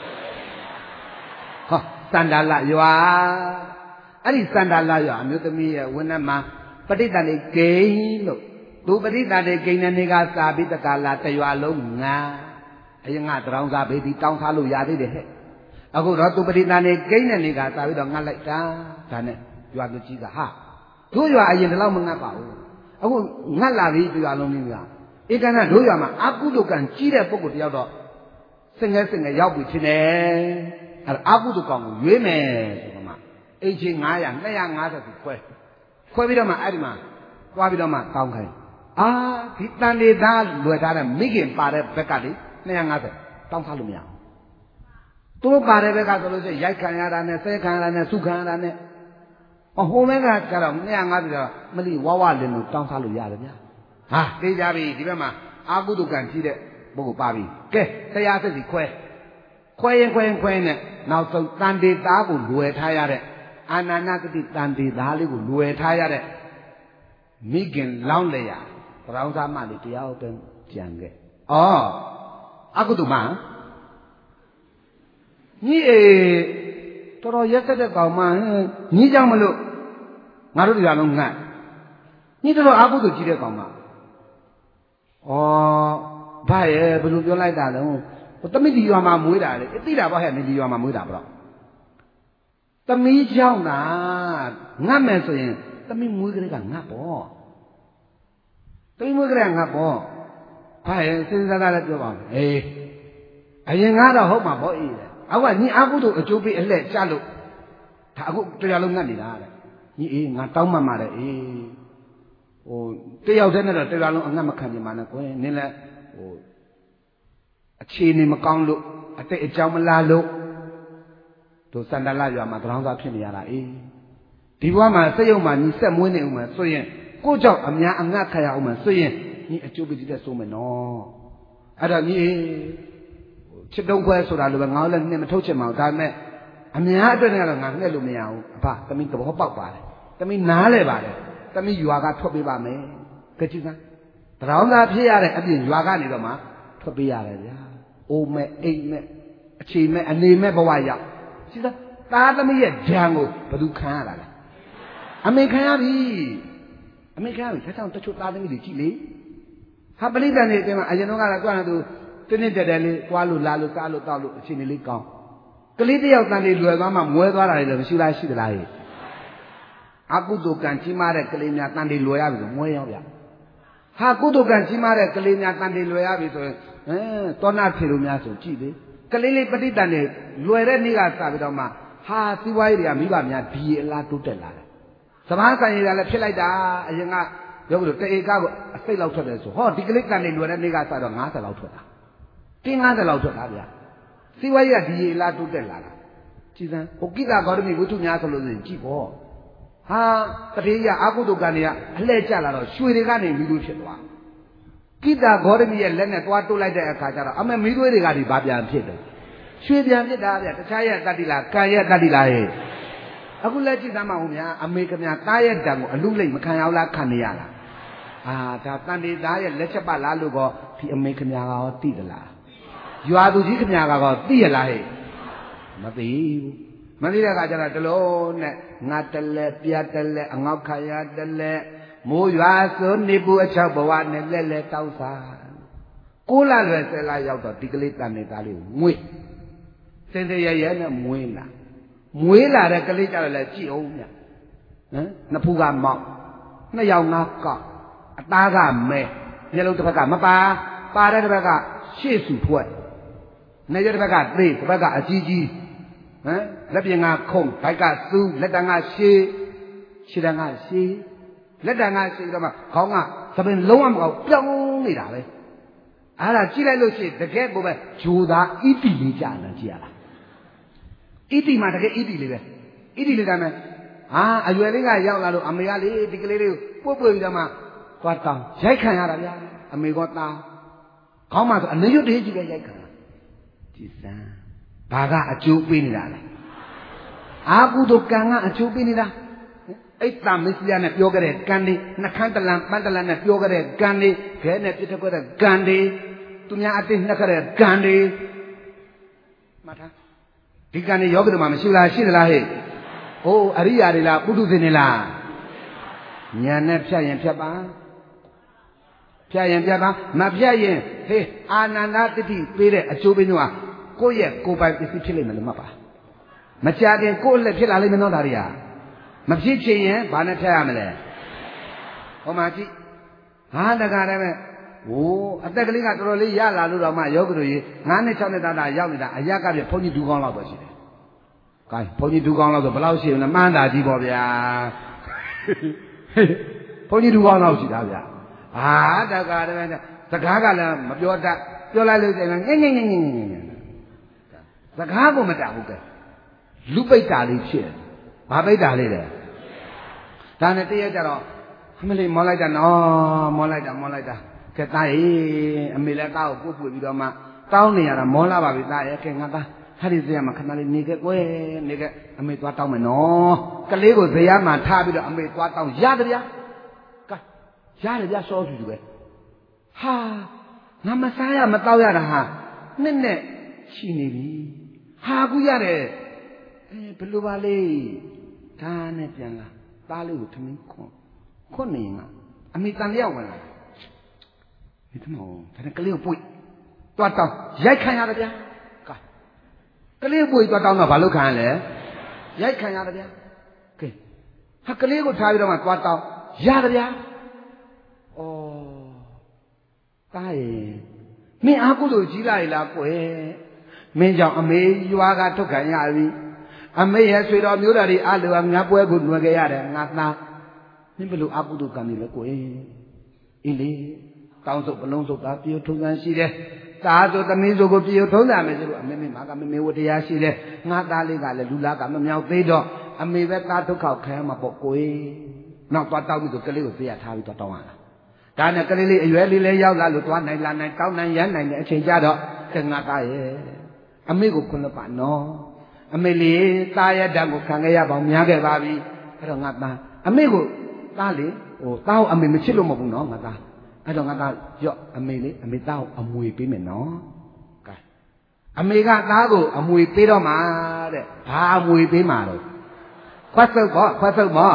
ဟောစန္ဒလရွာအဲ့ဒီစန္ဒလရွာအမျိုးသမီးရဲ့ဝိနည်းမှာပဋိတန်တိဂိမ်းလို့သူပဋိတန်တိဂိမ်းတဲ့နေကစာပြီးတကလာတရွာလုံးငါအရင်ကတောင်းစားပေးပြီးတောင်းထားလို့ရသေးတယ်ဟဲ့အခုတော့သူပဋိတန်တိဂိမ်းတဲ့နေကစာပြီးတော့ငတ်လိုက်တာဒါနဲ့ရွာသူကြီးကဟာတို့ရွာအရင်တလောက်မငတ်ပါဘူးအခုငတ်လာပြီရွာလုံးကြီးကဧကနာတို့ရွာမှာအကုသိုလ်ကံကြီးတဲ့ပုဂ္ဂိုလ်တယောက်တော့စင်ငယ်စင်ငယ်ရောက်ပြီဖြစ်နေအဲ့ဒါအကုသိုလ်ကံကိုရွေးမယ်ဆိုတော့မှအင်ချီ900 250ခုခွဲခွဲပြီးတော့မှအဲ့ဒီမှာသွားပြီးတော့မှတောင်းခိုင်းအာဒီတန်လေသားလွယ်ထားတဲ့မိခင်ပါတဲ့ဘက်ကလေ250တောင်းထားလို့မရဘူးသူတို့ပါတဲ့ဘက်ကဆိုလို့ရှိရင်ရိုက်ခံရတာနဲ့ဆဲခံရတာနဲ့စုခံရတာနဲ့အဟိုဘက်ကကျတော့250တော့မလီဝဝလင်းလို့တောင်းထားလို့ရတယ်ဗျာဟာသိကြပြီဒီဘက်မှာအာကုတုကံကြီးတဲ့ပုဂ္ဂိုလ်ပါပြီကဲတရားစစ်စီခွဲခွဲရင်ခွဲရင်ခွဲနဲ့နောက်ဆုံးတန်တေသားကိုလွယ်ထားရတဲ့အာနန္ဒတတိတန်တေသားလေးကိုလွယ်ထားရတဲ့မိခင်လောင်းလေရဗရောင်းသားမလေးတရားတော်ကြံခဲ့ဩအကုတုမညီအေတော်တော်ရက်ဆက်တဲ့ကောင်မညီကြောင့်မလို့ငါတို့တရားလုံးငတ်ညီတော်အကုတုကြီးတဲ့ကောင်မဩဘာရဲ့ဘယ်လိုပြောလိုက်တာလဲသမီးဒီရွာမှာမွေးတာလေသိတာပေါ့ဟဲ့ဒီရွာမှာမွေးတာပေါ့သမီးကြောင့်သာငတ်မယ်ဆိုရင်သမီးမွေးကလေးကငတ်ပေါ့သမီးမွေးကလေးကငတ်ပေါ့ဘာရဲ့စဉ်းစားတာလည်းပြောပါဦးအေးအရင်ကတော့ဟုတ်မှာပေါ့အေးအောက်ကညီအကုသို့အကျိုးပေးအလှည့်ချလို့ဒါအခုတရားလုံးငတ်နေတာတဲ့ညီအေးငါတောင်းမှမှာတဲ့အေးဟိုတယောက်တည်းနဲ့တော့တရားလုံးအငတ်မခံပြန်ပါနဲ့ကွယ်နင်းလည်းဟိုအခြေအနေမကောင်းလို့အတိတ်အကြောင်းမလားလို့တို့စန္ဒလရွာမှာတောင်းစားဖြစ်နေရတာအေးဒီဘဝမှာစက်ရုံမှာညီဆက်မွေးနေဦးမယ်ဆိုရင်ကိုကြောင့်အများအငတ်ခံရအောင်မယ်ဆိုရင်ညီအကျိုးပေးတဲ့ဆိုမယ်နော်အဲ့ဒါညီချစ်တုံးခွဲဆိုတာလိုပဲငါလည်းနှင်မထုတ်ချင်ပါဘူးဒါပေမဲ့အများအတွက်နဲ့တော့ငါငှက်လို့မရဘူးအဖသမီးသဘောပေါက်ပါတယ်သမီးနားလဲပါတယ်သမီးရွာကထွက်ပေးပါမယ်ကကြည့်စမ်းတရောင်းသားဖြစ်ရတဲ့အပြင်ရွာကနေတော့မှထွက်ပေးရတယ်ဗျာအိုးမဲ့အိမ်မဲ့အခြေမဲ့အနေမဲ့ဘဝရောက်ကြည့်စမ်းသားသမီးရဲ့ဂျံကိုဘယ်သူခံရတာလဲအမေခံရပြီအမေခံရပြီဒါကြောင့်တချို့သားသမီးတွေကြည့်လေဟာပရိသတ်နေတင်မှာအရင်တော့ကတော့ကိုယ့်ဟာသူတင်းတင်းတက်တက်လေးတွားလို့လာလို့စားလို့တောက်လို့အချိန်လေးကောင်းကလေးတယောက်တန်လေးလွယ်သွားမှမွဲသွားတာလည်းမရှိလားရှိသလားဟဲ့အကုသိုလ်ကံကြီးမားတဲ့ကလေးများတန်လေးလွယ်ရပြီဆိုမွဲရောက်ဗျဟာကုသိုလ်ကံကြီးမားတဲ့ကလေးများတန်လေးလွယ်ရပြီဆိုရင်အဲတောနာဖြေလို့များဆိုကြည့်လေကလေးလေးပဋိသန္ဓေလွယ်တဲ့နေ့ကစပြီးတော့မှဟာစီးပွားရေးတွေကမိဘများဒီအလားတိုးတက်လာတယ်စပားဆိုင်ရည်လည်းဖြစ်လိုက်တာအရင်ကပြောလို့တဧကကိုအစိတ်လောက်ထွက်တယ်ဆိုဟောဒီကလေးတန်လေးလွယ်တဲ့နေ့ကစတော့၅၀လောက်ထွက်တာတင်း၅၀လောက်ထွက်တာဗျစီးပွားရေးကဒီအလားတိုးတက်လာတာကြည်စမ်းဟိုကိတ္တဂေါတမီဝိတုများဆိုလို့ဆိုရင်ကြည့်ပေါ့ဟာတတိယအာကုတုကံတွေကအလှဲ့ကျလာတော့ရွှေတွေကနေမီးသွေးဖြစ်သွားကိတ္တဂေါတမီရဲ့လက်နဲ့သွားတိုးလိုက်တဲ့အခါကျတော့အမေမီးသွေးတွေကဒီဘာပြန်ဖြစ်တယ်ရွှေပြန်ဖြစ်တာဗျတခြားရဲ့တတ္တိလားကံရဲ့တတ္တိလားဟဲ့အခုလက်ကြည့်သမ်းမအောင်များအမေကများတားရဲ့တံကိုအလူလိမ့်မခံရလားခံနေရလားအာဒါတန်တေသားရဲ့လက်ချက်ပါလားလို့ကောဒီအမေကများကရောသိသလားရွာသူကြီးကများကတော့သိရလားဟဲ့မသိဘူးမသိတဲ့အခါကျတော့တလုံးနဲ့ငါတလဲပြတလဲအငေါက်ခါရတလဲမိုးရွာဆိုနေပူအချောက်ဘဝနဲ့လဲလဲတောက်စားကိုလာလွယ်ဆယ်လာရောက်တော့ဒီကလေးတန်နေသားလေးကိုမွေးစင်စရရဲနဲ့မွေးလာမွေးလာတဲ့ကလေးကြတော့လဲကြည့်အောင်မြဟမ်နှစ်ဖူးကမောက်နှစ်ယောက်ငါကောက်အသားကမဲမျက်လုံးတစ်ဖက်ကမပါပါတဲ့တစ်ဖက်ကရှေ့စုဖွဲ့နေရတဲ့ဘက်ကသေတစ်ဘက်ကအကြီးကြီးဟမ်လက်ပြင်ကခုံဘိုက်ကစူးလက်တန်ကရှေးရှေ့တန်ကရှေးလက်တန်ကရှေးတော့မှခေါင်းကသပင်လုံးဝမကောက်ပြောင်းနေတာပဲအဲ့ဒါကြည့်လိုက်လို့ရှိရင်တကယ်ကိုပဲဂျိုသားဣတိလေးကြာနေကြည့်ရလားဣတိမှာတကယ်ဣတိလေးပဲဣတိလေးကမ်းဟာအရွယ်လေးကရောက်လာလို့အမေကလေဒီကလေးလေးကိုပွတ်ပွတ်ပြီးတော့မှသွားတောင်းရိုက်ခံရတာဗျာအမေကတောင်းခေါင်းမှာဆိုအနေရွတ်တေးကြီးပဲရိုက်ခံကြည်စမ်းဘာကအကျိုးပေးနေတာလဲအာကုသိုလ်ကံကအကျိုးပေးနေတာအိတ်တမစ္စရိယနဲ့ပြောခဲ့တဲ့ကံတွေနှခမ်းတလန်ပန်းတလန်နဲ့ပြောခဲ့တဲ့ကံတွေခဲနဲ့ပြစ်ထွက်တဲ့ကံတွေသူများအတိတ်နှက်ခဲ့တဲ့ကံတွေမှတ်ထားဒီကံတွေယောဂီတို့မှာမရှိလားရှိသလားဟဲ့ဟိုအရိယာတွေလားပုထုဇဉ်တွေလားညာနဲ့ဖြတ်ရင်ဖြတ်ပါဖြတ်ရင်ဖြတ်ပါမဖြတ်ရင်ဟေးအာနန္ဒတတိပေးတဲ့အကျိုးပေးမျိုးဟာကိုယ့်ရဲ့ကိုယ်ပိုင်ပစ္စည်းဖြစ်လိမ့်မယ်လို့မှတ်ပါမကြခင်ကိုယ့်အလက်ဖြစ်လာလိမ့်မယ်နော်ဒါတွေကမဖြစ်ချင်ရင်ဘာနဲ့ဖြတ်ရမလဲဟောမှာကြည့်ဟာတကားတည်းပဲဟိုအသက်ကလေးကတော်တော်လေးရလာလို့တော့မှယောဂီတို့ကြီးငါးနှစ်ခြောက်နှစ်သားသားရောက်နေတာအရကပြဘုန်းကြီးဒူကောင်းလောက်ပဲရှိတယ်။ကဲဘုန်းကြီးဒူကောင်းလောက်ဆိုဘယ်လောက်ရှိမလဲမှန်းတာကြည့်ပေါ့ဗျာ။ဘုန်းကြီးဒူကောင်းလောက်ရှိတာဗျာ။ဟာတကားတည်းပဲစကားကလည်းမပြောတတ်ပြောလိုက်လို့ကျရင်ငိမ့်ငိမ့်ငိမ့်ငိမ့်ငိမ့်ငိမ့်စကားကိုမတတ်ဘူးကဲလူပိတ်တာလေးဖြစ်ဘာပိတ်တာလေးလဲဒါနဲ့တရက်ကြတော့အမလေးမောလိုက်တာနော်မောလိုက်တာမောလိုက်တာကဲသားရေအမေလည်းသားကိုပို့ပွေပြီးတော့မှတောင်းနေရတာမောလာပါပြီသားရဲ့ကဲငါသားဟာဒီဇေယျမှာခဏလေးနေခဲ့ကွယ်နေခဲ့အမေသွားတောင်းမယ်နော်ကလေးကိုဇေယျမှာထားပြီးတော့အမေသွားတောင်းရတယ်ဗျာကဲရတယ်ဗျာစောစုစုပဲဟာငါမစားရမတောက်ရတာဟာနှစ်နဲ့ရှိနေပြီဟာကူရတယ်အဲဘယ်လိုပါလဲဒါနဲ့ပြန်လာသားလေးကိုထမင်းခွန်းခွန်းနေငါအမေတန်လျောက်ဝင်လာဒီတမောဒါနဲ့ကလေးကိုပွေတွားတောင်းရိုက်ခံရတယ်ဗျာကဲကလေးပွေတွားတောင်းတော့ဘာလို့ခံရလဲရိုက်ခံရတယ်ဗျာကဲဟာကလေးကိုထားပြီးတော့မှတွားတောင်းရတယ်ဗျာဩတားရဲ့မင်းအားကုသိုလ်ကြီးလာရလားကွယ်မင်းကြောင့်အမေရွာကထုတ်ခံရပြီအမေရဲ့ဆွေတော်မျိုးတော်တွေအားလုံးငါပွဲကိုနှွယ်ခဲ့ရတယ်ငါသားမင်းဘယ်လိုအကုသိုလ်ကံနေလဲကွယ်အေးလေတောင်းစုပ်ပလုံးစုပ်သားပြေထုံးစံရှိတယ်သားဆိုသမီးဆိုကိုပြေထုံးစံမယ်ဆိုလို့အမေမေမာကမမေဝတရားရှိတယ်ငါသားလေးကလည်းလူလားကမမြောက်သေးတော့အမေပဲသားဒုက္ခခံမှာပေါ့ကွယ်နောက်သွားတောင်းပြီးဆိုကလေးကိုသိရထားပြီးတော့တောင်းရတာဒါနဲ့ကလေးလေးအရွယ်လေးလေးရောက်လာလို့သွားနိုင်လာနိုင်တောင်းနိုင်ရမ်းနိုင်တဲ့အချိန်ကြတော့ကငါသားရဲ့အမေကိုခွန်းလို့ပါနော်အမေလေးသားရတ္တကိုခံခဲ့ရပါအောင်များခဲ့ပါပြီအဲ့တော့ငါသားအမေကိုသားလေဟိုသားကိုအမေမချစ်လို့မဟုတ်ဘူးနော်ငါသားအဲ့တော့ငါသားရော့အမေလေးအမေသားကိုအမွေပေးမယ်နော်ကဲအမေကသားကိုအမွေပေးတော့မှာတဲ့ဘာအမွေပေးမှာတော့ခွတ်ဆုပ်ပေါ့ခွတ်ဆုပ်ပေါ့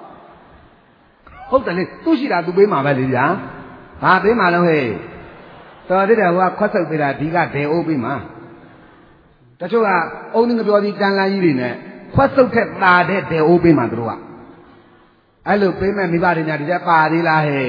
ဟုတ်တယ်လေသူရှိတာသူပေးမှာပဲလေဗျာဘာပေးမှာလဲဟဲ့တော်တဲ့ဟိုကခွတ်ဆုပ်ပေးတာဒီကဘယ်အိုးပေးမှာတချို့ကအုံးငပြောပြီးတန်လန်းကြီးတွေနဲ့ခွတ်ဆုပ်ထက်ตาတဲ့ဘယ်အိုးပေးမှာတို့ကအဲ့လိုပေးမဲ့မိဘတွေညာဒီတက်ပါသေးလားဟဲ့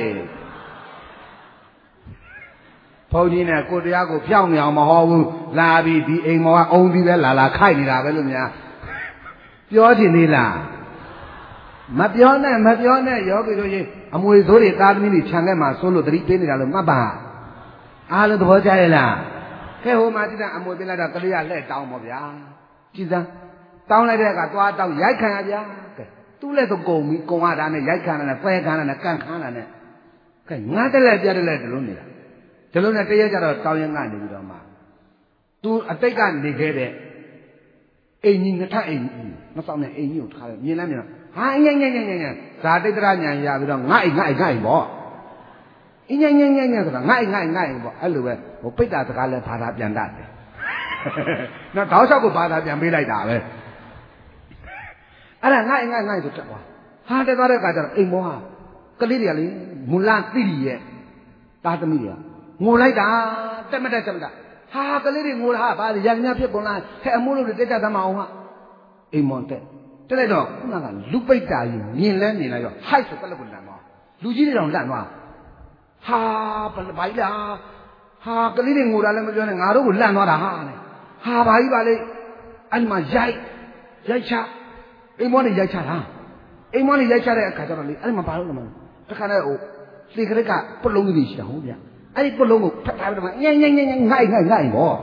ဘုန်းကြီးနဲ့ကိုတရားကိုဖြောင်းနေအောင်မဟောဘူးလာပြီးဒီအိမ်မောကအုံးပြီးပဲလာလာခိုက်နေတာပဲလို့များပြောချင်သေးလားမပြောနဲ့မပြောနဲ့ယောဂီတို့ကြီးအမွေဆိုးတွေသားသမီးတွေခြံခဲ့မှာဆိုလို့သတိပေးနေတာလို့မှတ်ပါအားလုံးသဘောကျရဲ့လားခဲဟိုမှာတိတဲ့အမွေပေးလိုက်တော့ကလေးကလှဲ့တောင်းပါဗျာကြည်စမ်းတောင်းလိုက်တဲ့အခါသွားတောင်းရိုက်ခံရဗျာကဲသူ့လက်တော့ကုန်ပြီကုန်ရတာနဲ့ရိုက်ခံရတာနဲ့ပွဲခံရတာနဲ့ကန်ခံရတာနဲ့ကဲငါတက်လက်ပြတက်လက်ဒီလိုနေတာဒီလိုနဲ့တရက်ကြတော့တောင်းရင်ကနေပြီးတော့မှသူအတိတ်ကနေခဲ့တဲ့အိမ်ကြီးငထအိမ်ကြီးမဆောင်တဲ့အိမ်ကြီးကိုထားတယ်မြင်လဲမြင်တော့ဟာညင်ညင်ညင်ညင်ညင်ဇာတိတ်တရညာရပြီးတော့ငါ့အိမ်ငါ့အိမ်ငါ့အိမ်ပေါ့အင်းညင်ညင်ညင်ညင်ဆိုတာငါ့အိမ်ငါ့အိမ်ငါ့အိမ်ပေါ့အဲ့လိုပဲဟိုပိတ္တာစကားလဲဘာသာပြန်တတ်တယ်နော်တောက်လျှောက်ကိုဘာသာပြန်ပေးလိုက်တာပဲအဲ့ဒါငါ့အိမ်ငါ့အိမ်ငါ့အိမ်ဆိုတက်သွားဟာတက်သွားတဲ့အခါကျတော့အိမ်မောဟာကလေးတွေကလေမူလသိရီရဲ့သားသမီးတွေကငိုလိုက်တာတက်မတက်တက်မတက်ဟာကလေးတွေငိုတာဟာဘာလဲရံညာဖြစ်ကုန်လားဟဲ့အမိုးလို့တက်ကြသမ်းမအောင်ဟာအိမ်မောတက်တက်လိုက်တော့ခုနကလူပိတ်တာကြီးမြင်လဲမြင်လိုက်တော့ဟိုက်ဆိုကလပ်ကိုလန့်သွားလူကြီးတွေတောင်လန့်သွားဟာဘယ်ဘာကြီးလားဟာကလေးတွေငိုတာလည်းမပြောနဲ့ငါတို့ကိုလန့်သွားတာဟာနဲ့ဟာဘာကြီးပါလေအဲ့ဒီမှာရိုက်ရိုက်ချအိမ်မောနေရိုက်ချတာအိမ်မောနေရိုက်ချတဲ့အခါကျတော့လေအဲ့ဒီမှာဘာလို့လဲမလဲတခါနဲ့ဟိုလေကလေးကပုတ်လုံးကြီးရှိတာဟုတ်ဗျအဲ့ဒီပုတ်လုံးကိုဖတ်ထားပြီးတော့ညင်ညင်ညင်ညင်ငိုက်ငိုက်ငိုက်ပေါ့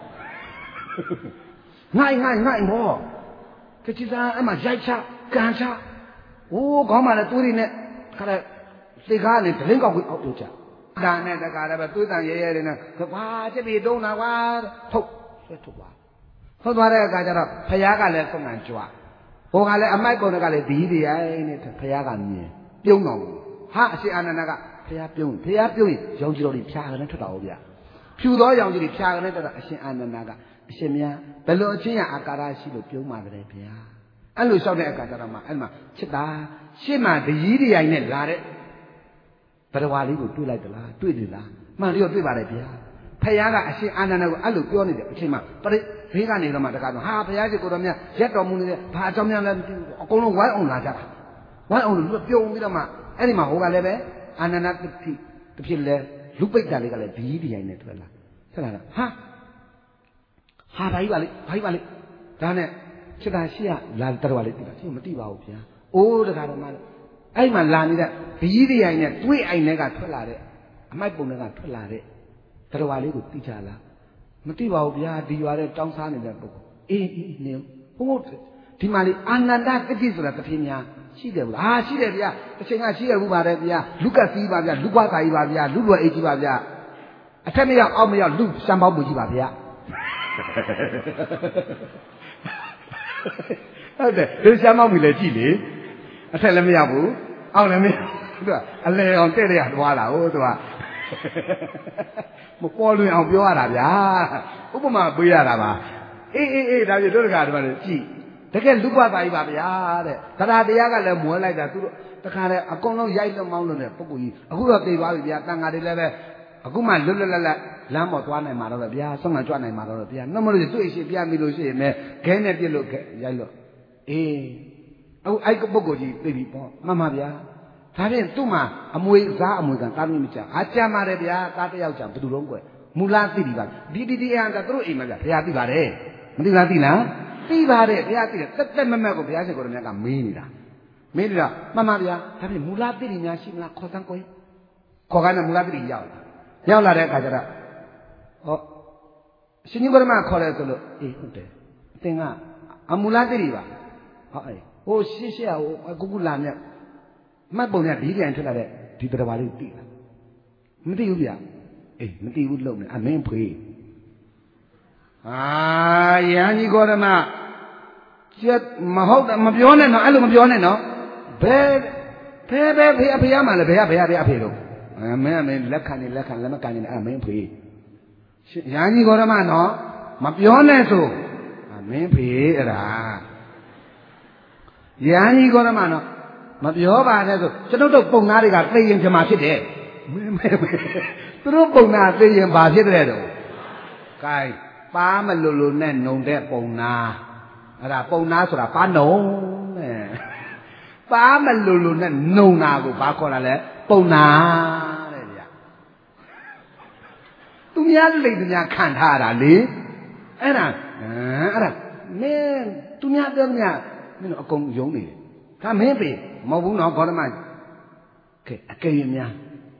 ငိုက်ငိုက်ငိုက်ပေါ့ကချီစားအဲ့မှာရိုက်ချကန်ချဟိုးခေါင်းမှာလည်းသွေးတွေနဲ့ခါတဲ့လေကားနဲ့ဒလင်းကောက်ကိုအောက်ထုတ်ချဒါနဲ့တခါလည်းပဲသွေးတန်ရဲရဲတွေနဲ့ဘာချစ်ပြီးတုံးတာကွာထုတ်ဆွဲထုတ်သွားထုတ်သွားတဲ့အခါကျတော့ဖယားကလည်းဆုံးခံကြွဟိုကလည်းအမိုက်ကုန်ကလည်းဒီဒီရိုင်းနဲ့ဖယားကမြင်ပြုံးတော်ဟာအရှင်အာနန္ဒကဖယားပြုံးဖယားပြုံးရင်ရောင်ကြီးတော်တွေဖြာကနေထွက်တော်ဗျာဖြူသောရောင်ကြီးတွေဖြာကနေတက်တာအရှင်အာနန္ဒကအရှင်မြတ်ဘယ်လိုအချင်းရအာကာရရှိလို့ပြုံးပါတယ်ဗျာအဲ့လိုလျှောက်တဲ့အခါကျတော့မှအဲ့မှာချစ်တာရှေ့မှာတကြီးတရိုင်နဲ့လာတဲ့ဘရဝါလေးကိုတွေ့လိုက်သလားတွေ့တယ်လားမှန်တယ်တွေ့ပါတယ်ဗျာဖယားကအရှင်အာနန္ဒကိုအဲ့လိုပြောနေတဲ့အချိန်မှာပရိဘေးကနေတော့မှတကားတော့ဟာဖယားကြီးကိုတော်မြတ်ရက်တော်မူနေတဲ့ဘာအကြောင်းများလဲအကုန်လုံးဝိုင်းအောင်လာကြတာဝိုင်းအောင်လို့ပြုံးပြီးတော့မှအဲ့ဒီမှာဟိုကလည်းပဲအာနန္ဒတတိတဖြစ်လဲလူပိတ်တာလေးကလည်းဒီဒီရိုင်နဲ့ထွက်လာထွက်လာတာဟာဟာဘာကြီးပါလေဘာကြီးပါလေဒါနဲ့ချစ်တာရှိရလာတော်လေးတိတာရှိမတိပါဘူးဗျာအိုးတခါတော့မှအဲ့မှာလာနေတဲ့ဘီးဒီရိုင်နဲ့တွေးအိုင်နဲ့ကထွက်လာတဲ့အမိုက်ပုံတွေကထွက်လာတဲ့တော်လေးကိုတိချလားမတိပါဘူးဗျာဒီရွာတဲ့တောင်းစားနေတဲ့ပုဂ္ဂိုလ်အေးအေးနေဘုံဘုံဒီမှာလေအာနန္ဒတတိဆိုတာတစ်ဖြည်းများရှိတယ်ဘူးလားဟာရှိတယ်ဗျာတစ်ချိန်ကရှိရဘူးပါတယ်ဗျာလူကစီးပါဗျာလူကွာကာကြီးပါဗျာလူလွယ်အေးကြီးပါဗျာအထက်မရောက်အောက်မရောက်လူစံပေါင်းပူကြီးပါဗျာဟုတ်တယ်ဒီစံပေါင်းပြီလေကြည့်လေအထက်လည်းမရောက်ဘူးအောက်လည်းမရောက်သူကအလဲအောင်တဲ့တဲ့ရသွားတာဟုတ်သူကမပေါ်လွင်အောင်ပြောရတာဗျာဥပမာပေးရတာပါအေးအေးအေးဒါပြတို့တခါတော့ကြည့်တကယ်လူ့ဘဝသားကြီးပါဗျာတဲ့တရားတရားကလည်းမွဲလိုက်တာသူတို့တခါတည်းအကုန်လုံးရိုက်လို့မောင်းလို့တဲ့ပုဂ္ဂိုလ်ကြီးအခုတော့သိသွားပြီဗျာတန်ဃာတွေလည်းပဲအခုမှလွတ်လွတ်လပ်လပ်လမ်းပေါ်သွားနိုင်မှာတော့ဗျာဆုံးမကြွနိုင်မှာတော့ဗျာနှမလို့တွေ့ရှိပြမိလို့ရှိရင်လည်းခဲနဲ့ပြစ်လို့ရိုက်လို့အေးအခုအဲ့ပုဂ္ဂိုလ်ကြီးသိပြီပေါ့မှန်ပါဗျာဒါဖြင့်သူ့မှာအမွေစားအမွေကတားလို့မချအားကြမ်းပါတယ်ဗျာတားတယောက်ကြံဘယ်သူတော့ကွယ်မူလသိပြီပါဒီဒီဒီအန်ကသူတို့အိမ်မှာဗျာဘုရားသိပါတယ်မသိလားသိလားသိပါတယ်ဘုရားသိတယ်တက်တက်မမက်ကိုဘုရားရှင်ကိုယ်တော်မြတ်ကမေးနေတာမေးနေတာမှန်ပါဗျာဒါဖြင့်မူလသိပြီများရှိမလားခေါ်စမ်းကိုခေါ်ခိုင်းတယ်မူလသိပြီရောက်လာရောက်လာတဲ့အခါကျတော့ဟောရှင်ကြီးဘုရားခေါ်တယ်ဆိုလို့အေးဟုတ်တယ်အသင်ကအမူလသိပြီပါဟောအေးဟိုရှေ့ရှေ့ဟိုကုကုလာမြတ်မှတ်ပုံနဲ့ဒီကြံထွက်လာတဲ့ဒီတရားပါလေးသိလားမသိဘူးဗျာအေးမသိဘူးလုံနေအမင်းဖေးဟာယန်းကြီးကောဓမ mà hốt mà biểu này nó ai luôn mà biểu này nó bé bé bé bé bé mà là bé bé bé bé luôn mấy mấy lắc khăn này lắc khăn lắm cái này à mấy phê nhà như có mà nó mà biểu này số à mấy phê ra nhà như có mà nó mà biểu bà này số cho nó được bông nào đi cả tây yên cho mà chết đấy mấy mấy tôi nó bông nào tây yên bà chết đấy đâu cái ba mà lù lù này nông đẹp bông nào là bông nào số là ba nông này ba mà lù lù này nông nào của ba con là lẽ bông nào này vậy tụi nhà lấy tụi nhà khăn thà là lý ấy là ấy là mẹ tụi nhà tụi nhà mẹ nó công giống này ta mẹ bị mà bún nó có mà cái cái gì nha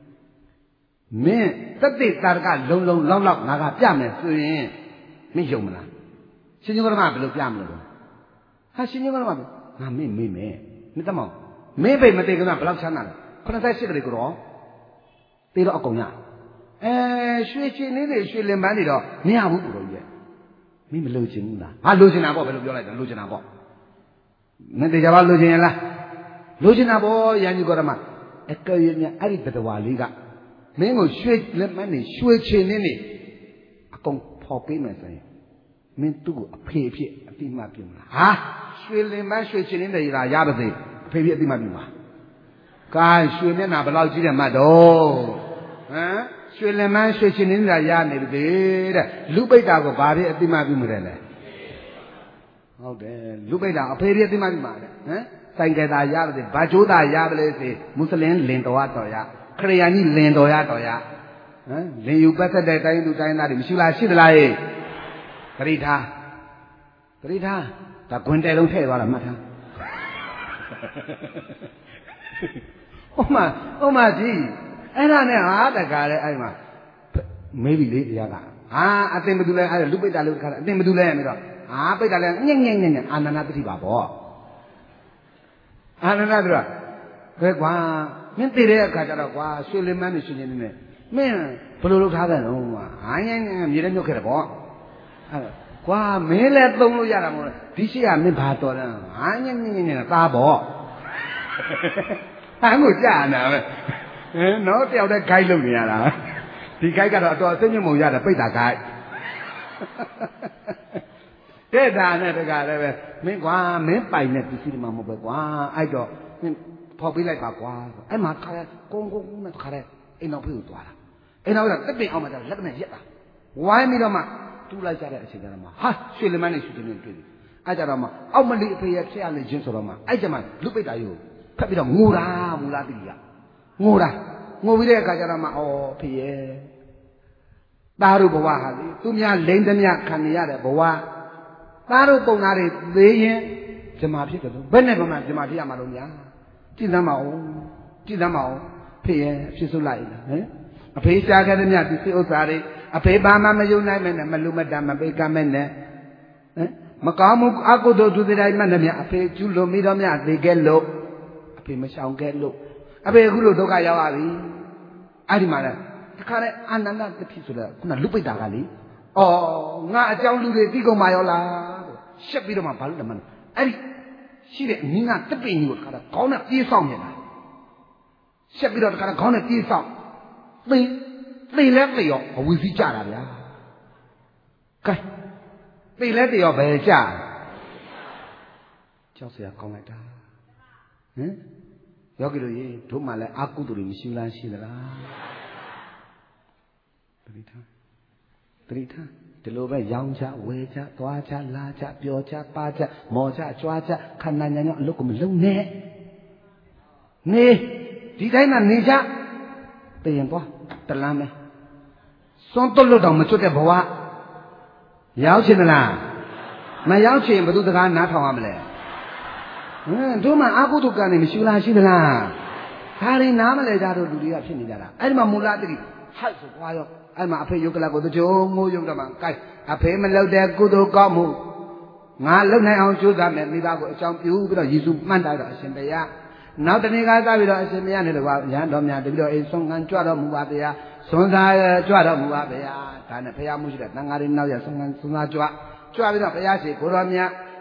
mẹ tất cả cả lông lông lông lông là cả chạm này rồi mẹ dùng mà xin nhớ mà bị chạm rồi ha xin nhớ mà à mẹ mẹ mẹ mẹ tao mà mẹ bị mà tiền cái mà bị chạm nào con ta sẽ cái gì đó tiền đó công nhà 에 쉐치네네 쉐렘반이로 미야부 부르게 미미 로진다 아 로진아 뭐 별로ပြောလိုက်တယ်로진아 뭐 근데 잡아 로진이라 로진아 뭐 양이 거라마 에꺼이냐 아리 버와리가မင်းကိုရွှေလက်မနဲ့ရွှေချင်နေနေအကုန်ဖော်ပေးမယ်ဆိုရင်မင်းသူ့ကိုအဖေအဖြစ်အတိမပြုမလားဟာရွှေလင်မရွှေချင်နေတယ်ရာရပါစေအဖေဖြစ်အတိမပြုမှာကာရွှေမျက်နှာဘယ်လောက်ကြီးတယ်မှတ်တော့ဟမ်ရွှေလင်မရွှေချင်နေတာရနေပြီတဲ့လူပိတ်တာကိုဘာဖြစ်အတိမပြုမလဲလဲဟုတ်တယ်လူပိတ်တာအဖေဖြစ်အတိမပြုမှာတဲ့ဟမ်ဆိုင်ကယ်သာရပါစေဘာကျိုးသာရပါလေစေမွတ်စလင်လင်တော်တော်ရခရိယာကြီးလင်တော်ရတော်ရဟမ်လင်ယူပတ်သက်တဲ့တိုင်းသူတိုင်းသားတွေမရှိလားရှိသလားဟဲ့ဂရိထားဂရိထားဒါခွင်တဲလုံးထည့်သွားတာမှတ်ထားဥမာဥမာကြီးအဲ့ဒါနဲ့ဟာတကားလဲအဲ့မှာမေးပြီလေတရားကဟာအတင်ဘယ်သူလဲအဲ့လူပိတ်တာလို့ခါအတင်ဘယ်သူလဲပြီးတော့ဟာပိတ်တာလဲညက်ညက်ညက်ညက်အာနန္ဒပတိပါပေါ့အာနန္ဒတို့ကဘယ်ကွာမင်းတည်တဲ့အခါကျတော့ကွာရွှေလင်မန်းနဲ့ရွှေချင်းနေမင်းဘယ်လိုလုပ်ထားတယ်တော့ကွာဟာညံ့ညံ့မြေထဲမြုပ်ခဲ့တယ်ပေါ့အဲ့ကွာမင်းလည်းသုံးလို့ရတာမဟုတ်လားဒီရှိကမင်းဘာတော်တယ်ဟာညံ့ညံ့ညံ့သားပေါ့အဲ့ကိုကြာနာပဲဟင်တော့တယောက်တည်းဂိုက်လုပ်နေရတာဒီဂိုက်ကတော့အတော်အသိဉာဏ်မုံရတယ်ပိတ်တာဂိုက်တဲ့တာနဲ့တကလည်းပဲမင်းကွာမင်းပိုင်တဲ့ပစ္စည်းတွေမှမဟုတ်ပဲကွာအဲ့တော့ဖော်ပေးလိုက်ပါကွာအဲ့မှာခါရဲကုန်းကုန်းနဲ့ခါရဲအိမ်တော်ဖေးကိုသွားတာအိမ်တော်ကတက်ပင်အောင်မှတော့လက်နဲ့ရက်တာဝိုင်းပြီးတော့မှတူးလိုက်ကြတဲ့အချိန်ကျတော့မှဟာရွှေလမန်းနဲ့ရွှေချင်းနဲ့တွေ့ပြီအဲ့ကြတော့မှအောက်မလီအဖေရဖြစ်ရလေချင်းဆိုတော့မှအဲ့ကျမှလူပိတ်တာယူဖက်ပြီးတော့ငိုတာမူလားတိကငိုတာငိုပြီးတဲ့အခါကျတော့မှအော်ဖေရသားတို့ဘဝဟာလေသူများလိမ့်သမျှခံရတဲ့ဘဝသားတို့ပုံသားတွေသေးရင်ဇမာဖြစ်တယ်လို့ဘယ်နဲ့မှဇမာဖြစ်ရမှာလို့များကြည့်သမ်းမအောင်ကြည့်သမ်းမအောင်ဖေရဖြစ်စုလိုက်လားဟင်အဖေရှားခဲ့တဲ့မြတ်ဒီဥစ္စာတွေအဖေဘာမှမယုံနိုင်မဲ့နဲ့မလူမတမပိတ်ကမဲ့နဲ့ဟင်မကောင်းမှုအကုသိုလ်သူတိုင်းမှနဲ့မြအဖေကျူးလို့မိတော်မြသေခဲ့လို့အဖေမရှောင်ခဲ့လို့အဖေအခုလို့ဒုက္ခရောက်ရပြီအဲ့ဒီမှာလဲတခါနဲ့အာနန္ဒတတိဆိုတဲ့ခုနလူပိတ်တာကလေအော်ငါအကြောင်းလူတွေသိကုန်ပါရောလားရှက်ပြီးတော့မှဘာလို့လဲမလဲအဲ့ဒီရှိတဲ့အင်းကတပင်ကြီးကိုတခါတော့ခေါင်းနဲ့ပြေးဆောင်နေတာရှက်ပြီးတော့တခါတော့ခေါင်းနဲ့ပြေးဆောင်သိသိလဲသိရောအဝီစီးကြတာဗျာကဲသိလဲသိရောဘယ်ကြကြောက်စရာကောင်းလိုက်တာဟင်ယောဂီတို့ရေတို့မှလည်းအာကုသိုလ်တွေမရှိလားရှိသလားတတိထားတတိထားဒီလိုပဲရောင်းချဝယ်ချသွားချလာချပြောချပါချမော်ချကြွားချခန္ဓာညာညာအလုပ်ကိုမလုပ်နဲ့နေဒီတိုင်းမှာနေချတည်ရင်သွားတလမ်းပဲစွန့်တွတ်လို့တော့မချွတ်တဲ့ဘဝရောက်ချင်သလားမရောက်ချင်ဘယ်သူတကားနားထောင်ရမလဲဟမ်တို့မှအာဟုတုကံနေမရှိလားရှိသလားဒါရင်နားမလဲကြတော့လူတွေကဖြစ်နေကြတာအဲ့ဒီမှာမူလတိဟိုက်ဆိုကွာရောအဲ့မှာအဖေယုတ်ကလကိုတကြုံငိုးယုတ်တော့မှကိုက်အဖေမလုပ်တဲ့ကုသိုလ်ကောင်းမှုငါလုပ်နိုင်အောင်ကြိုးစားမယ်မိသားကိုအကြောင်းပြုပြီးတော့ယေရှုမှန်တာတော့အရှင်ဘုရားနောက်တနေ့ကစပြီးတော့အရှင်ဘုရားနဲ့တော့ရဟန်းတော်များတပြီးတော့အိမ်ဆုံးခံကြွတော်မူပါဗျာသွန်သားကြွတော်မူပါဗျာဒါနဲ့ဘုရားမှုရှိတဲ့တန်ဃာတွေနောက်ရဆုံးခံသွန်သားကြွကြွပြီးတော့ဘုရားရှိကိုတော်မြတ်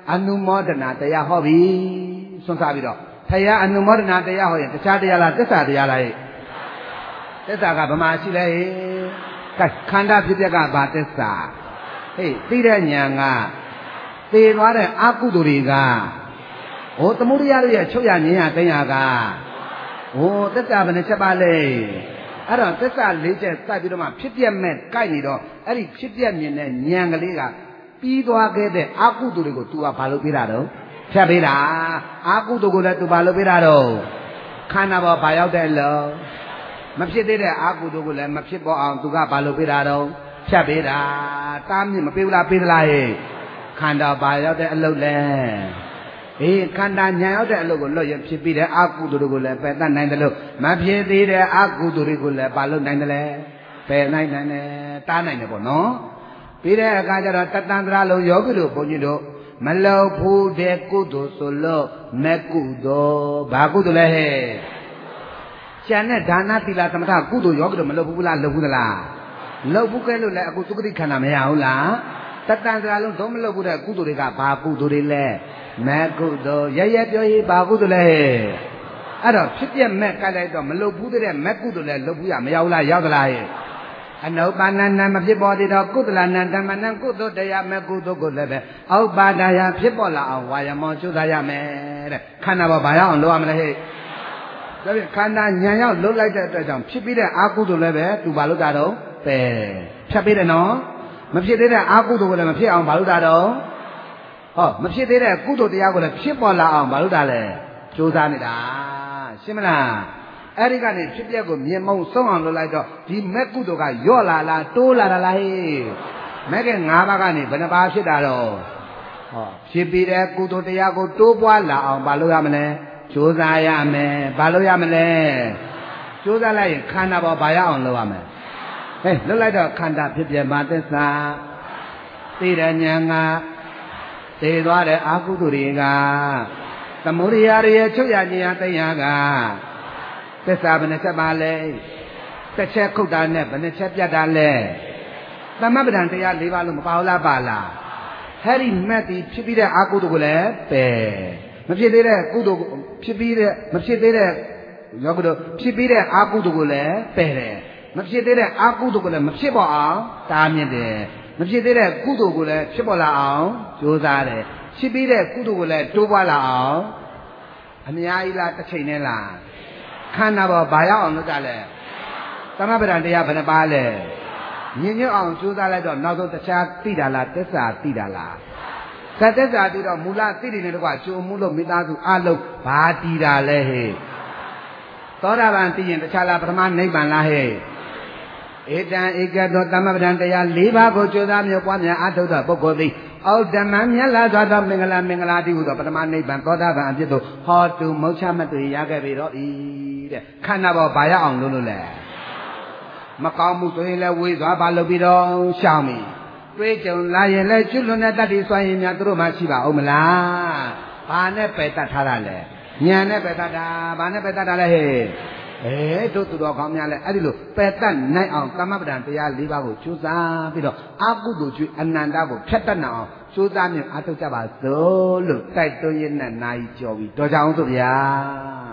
အနုမောဒနာတရားဟောပြီဆွမ်းစားပြီးတော့ဖယားအနုမောဒနာတရားဟောရင်တခြားတရားလားသစ္စာတရားလားဟဲ့သစ္စာကဗမာရှိလဲဟဲ့ကဲခန္ဓာဖြစ်ပြက်ကဘာသစ္စာဟေးသိတဲ့ဉာဏ်ကသေသွားတဲ့အကုသိုလ်တွေကဟိုသမုဒိယရဲ့ချုပ်ရငြင်းရသိညာကဟိုသစ္စာဘယ်နှချက်ပါလဲအဲ့တော့သစ္စာ၄ချက်စိုက်ပြီးတော့မှဖြစ်ပြက်မဲ့ကိုက်နေတော့အဲ့ဒီဖြစ်ပြက်မြင်တဲ့ဉာဏ်ကလေးကပြီးသွားခဲ့တဲ့အကုသိုလ်တွေကို तू ကဘာလုပ်ပေးတာတော့ဖြတ်ပေးတာအကုသိုလ်ကိုလည်း तू ဘာလုပ်ပေးတာတော့ခန္ဓာပေါ်ဘာရောက်တဲ့လို့မဖြစ်သေးတဲ့အကုသိုလ်ကိုလည်းမဖြစ်ပေါ်အောင် तू ကဘာလုပ်ပေးတာတော့ဖြတ်ပေးတာတားမြင့်မပေးဘူးလားပေးသလားဟဲ့ခန္ဓာဘာရောက်တဲ့အလုပ်လဲအေးခန္ဓာညာရောက်တဲ့အလုပ်ကိုလွတ်ရဖြစ်ပြီးတဲ့အကုသိုလ်တွေကိုလည်းပယ်တတ်နိုင်တယ်လို့မဖြစ်သေးတဲ့အကုသိုလ်တွေကိုလည်းဘာလုပ်နိုင်တယ်လဲပယ်နိုင်နိုင်တယ်တားနိုင်တယ်ပေါ့နော်ပြီးတဲ့အခါကျတော့တတန္တရာလုံးယောဂီတို့ဘုန်းကြီးတို့မလုံဘူးတဲ့ကုသိုလ်ဆိုလို့မဲ့ကုသိုလ်ဘာကုသိုလ်လဲဟဲ့ကျန်တဲ့ဒါနသီလသမထကုသိုလ်ယောဂီတို့မလုပ်ဘူးလားလုပ်ဘူးလားလုပ်ဘူးကဲလို့လည်းအခုသုခတိခန္ဓာမရဘူးလားတတန္တရာလုံးတော့မလုပ်ဘူးတဲ့ကုသိုလ်တွေကဘာကုသိုလ်တွေလဲမဲ့ကုသိုလ်ရရပြောရေးဘာကုသိုလ်လဲအဲ့တော့ဖြစ်ပြမဲ့ကြိုက်လိုက်တော့မလုပ်ဘူးတဲ့မဲ့ကုသိုလ်လဲလုပ်ဘူးရမရောက်လားရောက်သလားဟဲ့အနုပါဏနံမဖြစ်ပေါ်သေးတော့ကုသလနံဓမ္မနံကုသိုလ်တရားမဲ့ကုသိုလ်ကိုလည်းပဲအောက်ပါဒယာဖြစ်ပေါ်လာအောင်ဝါယမောကျူးစားရမယ်တဲ့ခန္ဓာပေါ်ဘာရောက်အောင်လုပ်ရမလဲဟဲ့ဒါဖြင့်ခန္ဓာညံရောက်လှုပ်လိုက်တဲ့အတွက်ကြောင့်ဖြစ်ပြီးတဲ့အာကုသိုလ်လည်းပဲသူဘာလုပ်တာတော့ပယ်ဖြတ်ပေးတယ်နော်မဖြစ်သေးတဲ့အာကုသိုလ်ကိုလည်းမဖြစ်အောင်ဘာလုပ်တာတော့ဟောမဖြစ်သေးတဲ့ကုသိုလ်တရားကိုလည်းဖြစ်ပေါ်လာအောင်ဘာလုပ်တာလဲကြိုးစားနေတာရှင်းမလားအဲ့ဒီကနေဖြစ်ပျက်ကိုမြင်မုံဆုံးအောင်လုပ်လိုက်တော့ဒီမက်ကုသိုလ်ကယော့လာလားတိုးလာတာလားဟေးမက်ကငါးပါးကနေဘယ်နှပါးဖြစ်တာတော့ဟောဖြစ်ပြီးတဲ့ကုသိုလ်တရားကိုတိုးပွားလာအောင်ဘာလုပ်ရမလဲကြိုးစားရမယ်ဘာလုပ်ရမလဲကြိုးစားလိုက်ရင်ခန္ဓာပေါ်ဘာရအောင်လုပ်ရမယ်ဟဲ့လုပ်လိုက်တော့ခန္ဓာဖြစ်ပြမှာသစ္စာသိတဲ့ဉာဏ်ကသိသွားတဲ့အာကုသိုလ်တွေကသမုဒိယရဲ့ချုပ်ရဉာဏ်သိညာကသစ္စာဘယ်နှချက်ပါလဲတစ်ချက်ခုတ်တာနဲ့ဘယ်နှချက်ပြတ်တာလဲသမပဒံတရား၄ပါးလို့မပါဘူးလားပါလားဟဲ့ဒီမက်ဒီဖြစ်ပြီးတဲ့အာကုသိုလ်ကိုလည်းပယ်မဖြစ်သေးတဲ့ကုသိုလ်ဖြစ်ပြီးတဲ့မဖြစ်သေးတဲ့ယောဂတို့ဖြစ်ပြီးတဲ့အာကုသိုလ်ကိုလည်းပယ်တယ်မဖြစ်သေးတဲ့အာကုသိုလ်ကိုလည်းမဖြစ်ပေါ်အောင်တားမြစ်တယ်မဖြစ်သေးတဲ့ကုသိုလ်ကိုလည်းဖြစ်ပေါ်လာအောင်ကြိုးစားတယ်ဖြစ်ပြီးတဲ့ကုသိုလ်ကိုလည်းတိုးပွားလာအောင်အများကြီးလားတစ်ချိန်နဲ့လားခန္ဓာပေါ်ဘာရောက်အောင်လုပ်ကြလဲသမပဒံတရားဘယ်နှပါလဲညင်ညွတ်အောင်ကြိုးစားလိုက်တော့နောက်ဆုံးတခြားသိတာလားသစ္စာသိတာလားသစ္စာသိတော့မူလသိတယ်နဲ့တကွာကြုံမှုလို့မိသားစုအလုံးဘာတည်တာလဲဟဲ့သောတာပန်သိရင်တခြားလားပထမနိဗ္ဗာန်လားဟဲ့ဧတံဧကတောသမပဒံတရား၄ပါးကိုကြိုးစားမြေပွားများအထုတ်သောပုဂ္ဂိုလ်သည်ဩဓမ္မမြတ်လာစွာသောမင်္ဂလာမင်္ဂလာတိဟုသောပထမနိဗ္ဗာန်သောတာပန်အဖြစ်သို့ဟောတုမုတ်ချမတွေ့ရခဲ့ပြီတော့ဤတဲ့ခန္ဓာပေါ်ဘာရအောင်လုပ်လို့လဲမကောင်းမှုဆိုရင်လည်းဝေးစွာဘာလုပ်ပြီးတော့ရှောင်ပြီတွေးကြုံလာရင်လည်းကျွလွန်တဲ့တတ္တိစွမ်းရင်များတို့မှရှိပါဦးမလားဘာနဲ့ပယ်တတ်ထားတာလဲညာနဲ့ပယ်တတ်တာဘာနဲ့ပယ်တတ်တာလဲဟဲ့အဲတို့သူတော်ကောင်းများလဲအဲ့ဒီလိုပယ်တတ်နိုင်အောင်သမပဒံတရား၄ပါးကိုကြိုးစားပြီးတော့အာကုသိုလ်ကျွအနန္တကိုဖြတ်တတ်နိုင်အောင်ကြိုးစားမြင်အားထုတ်ကြပါစို့လို့တိုက်တွန်းရင်းနဲ့နိုင်ကြော်ပြီးတော်ကြအောင်ဆိုဗျာ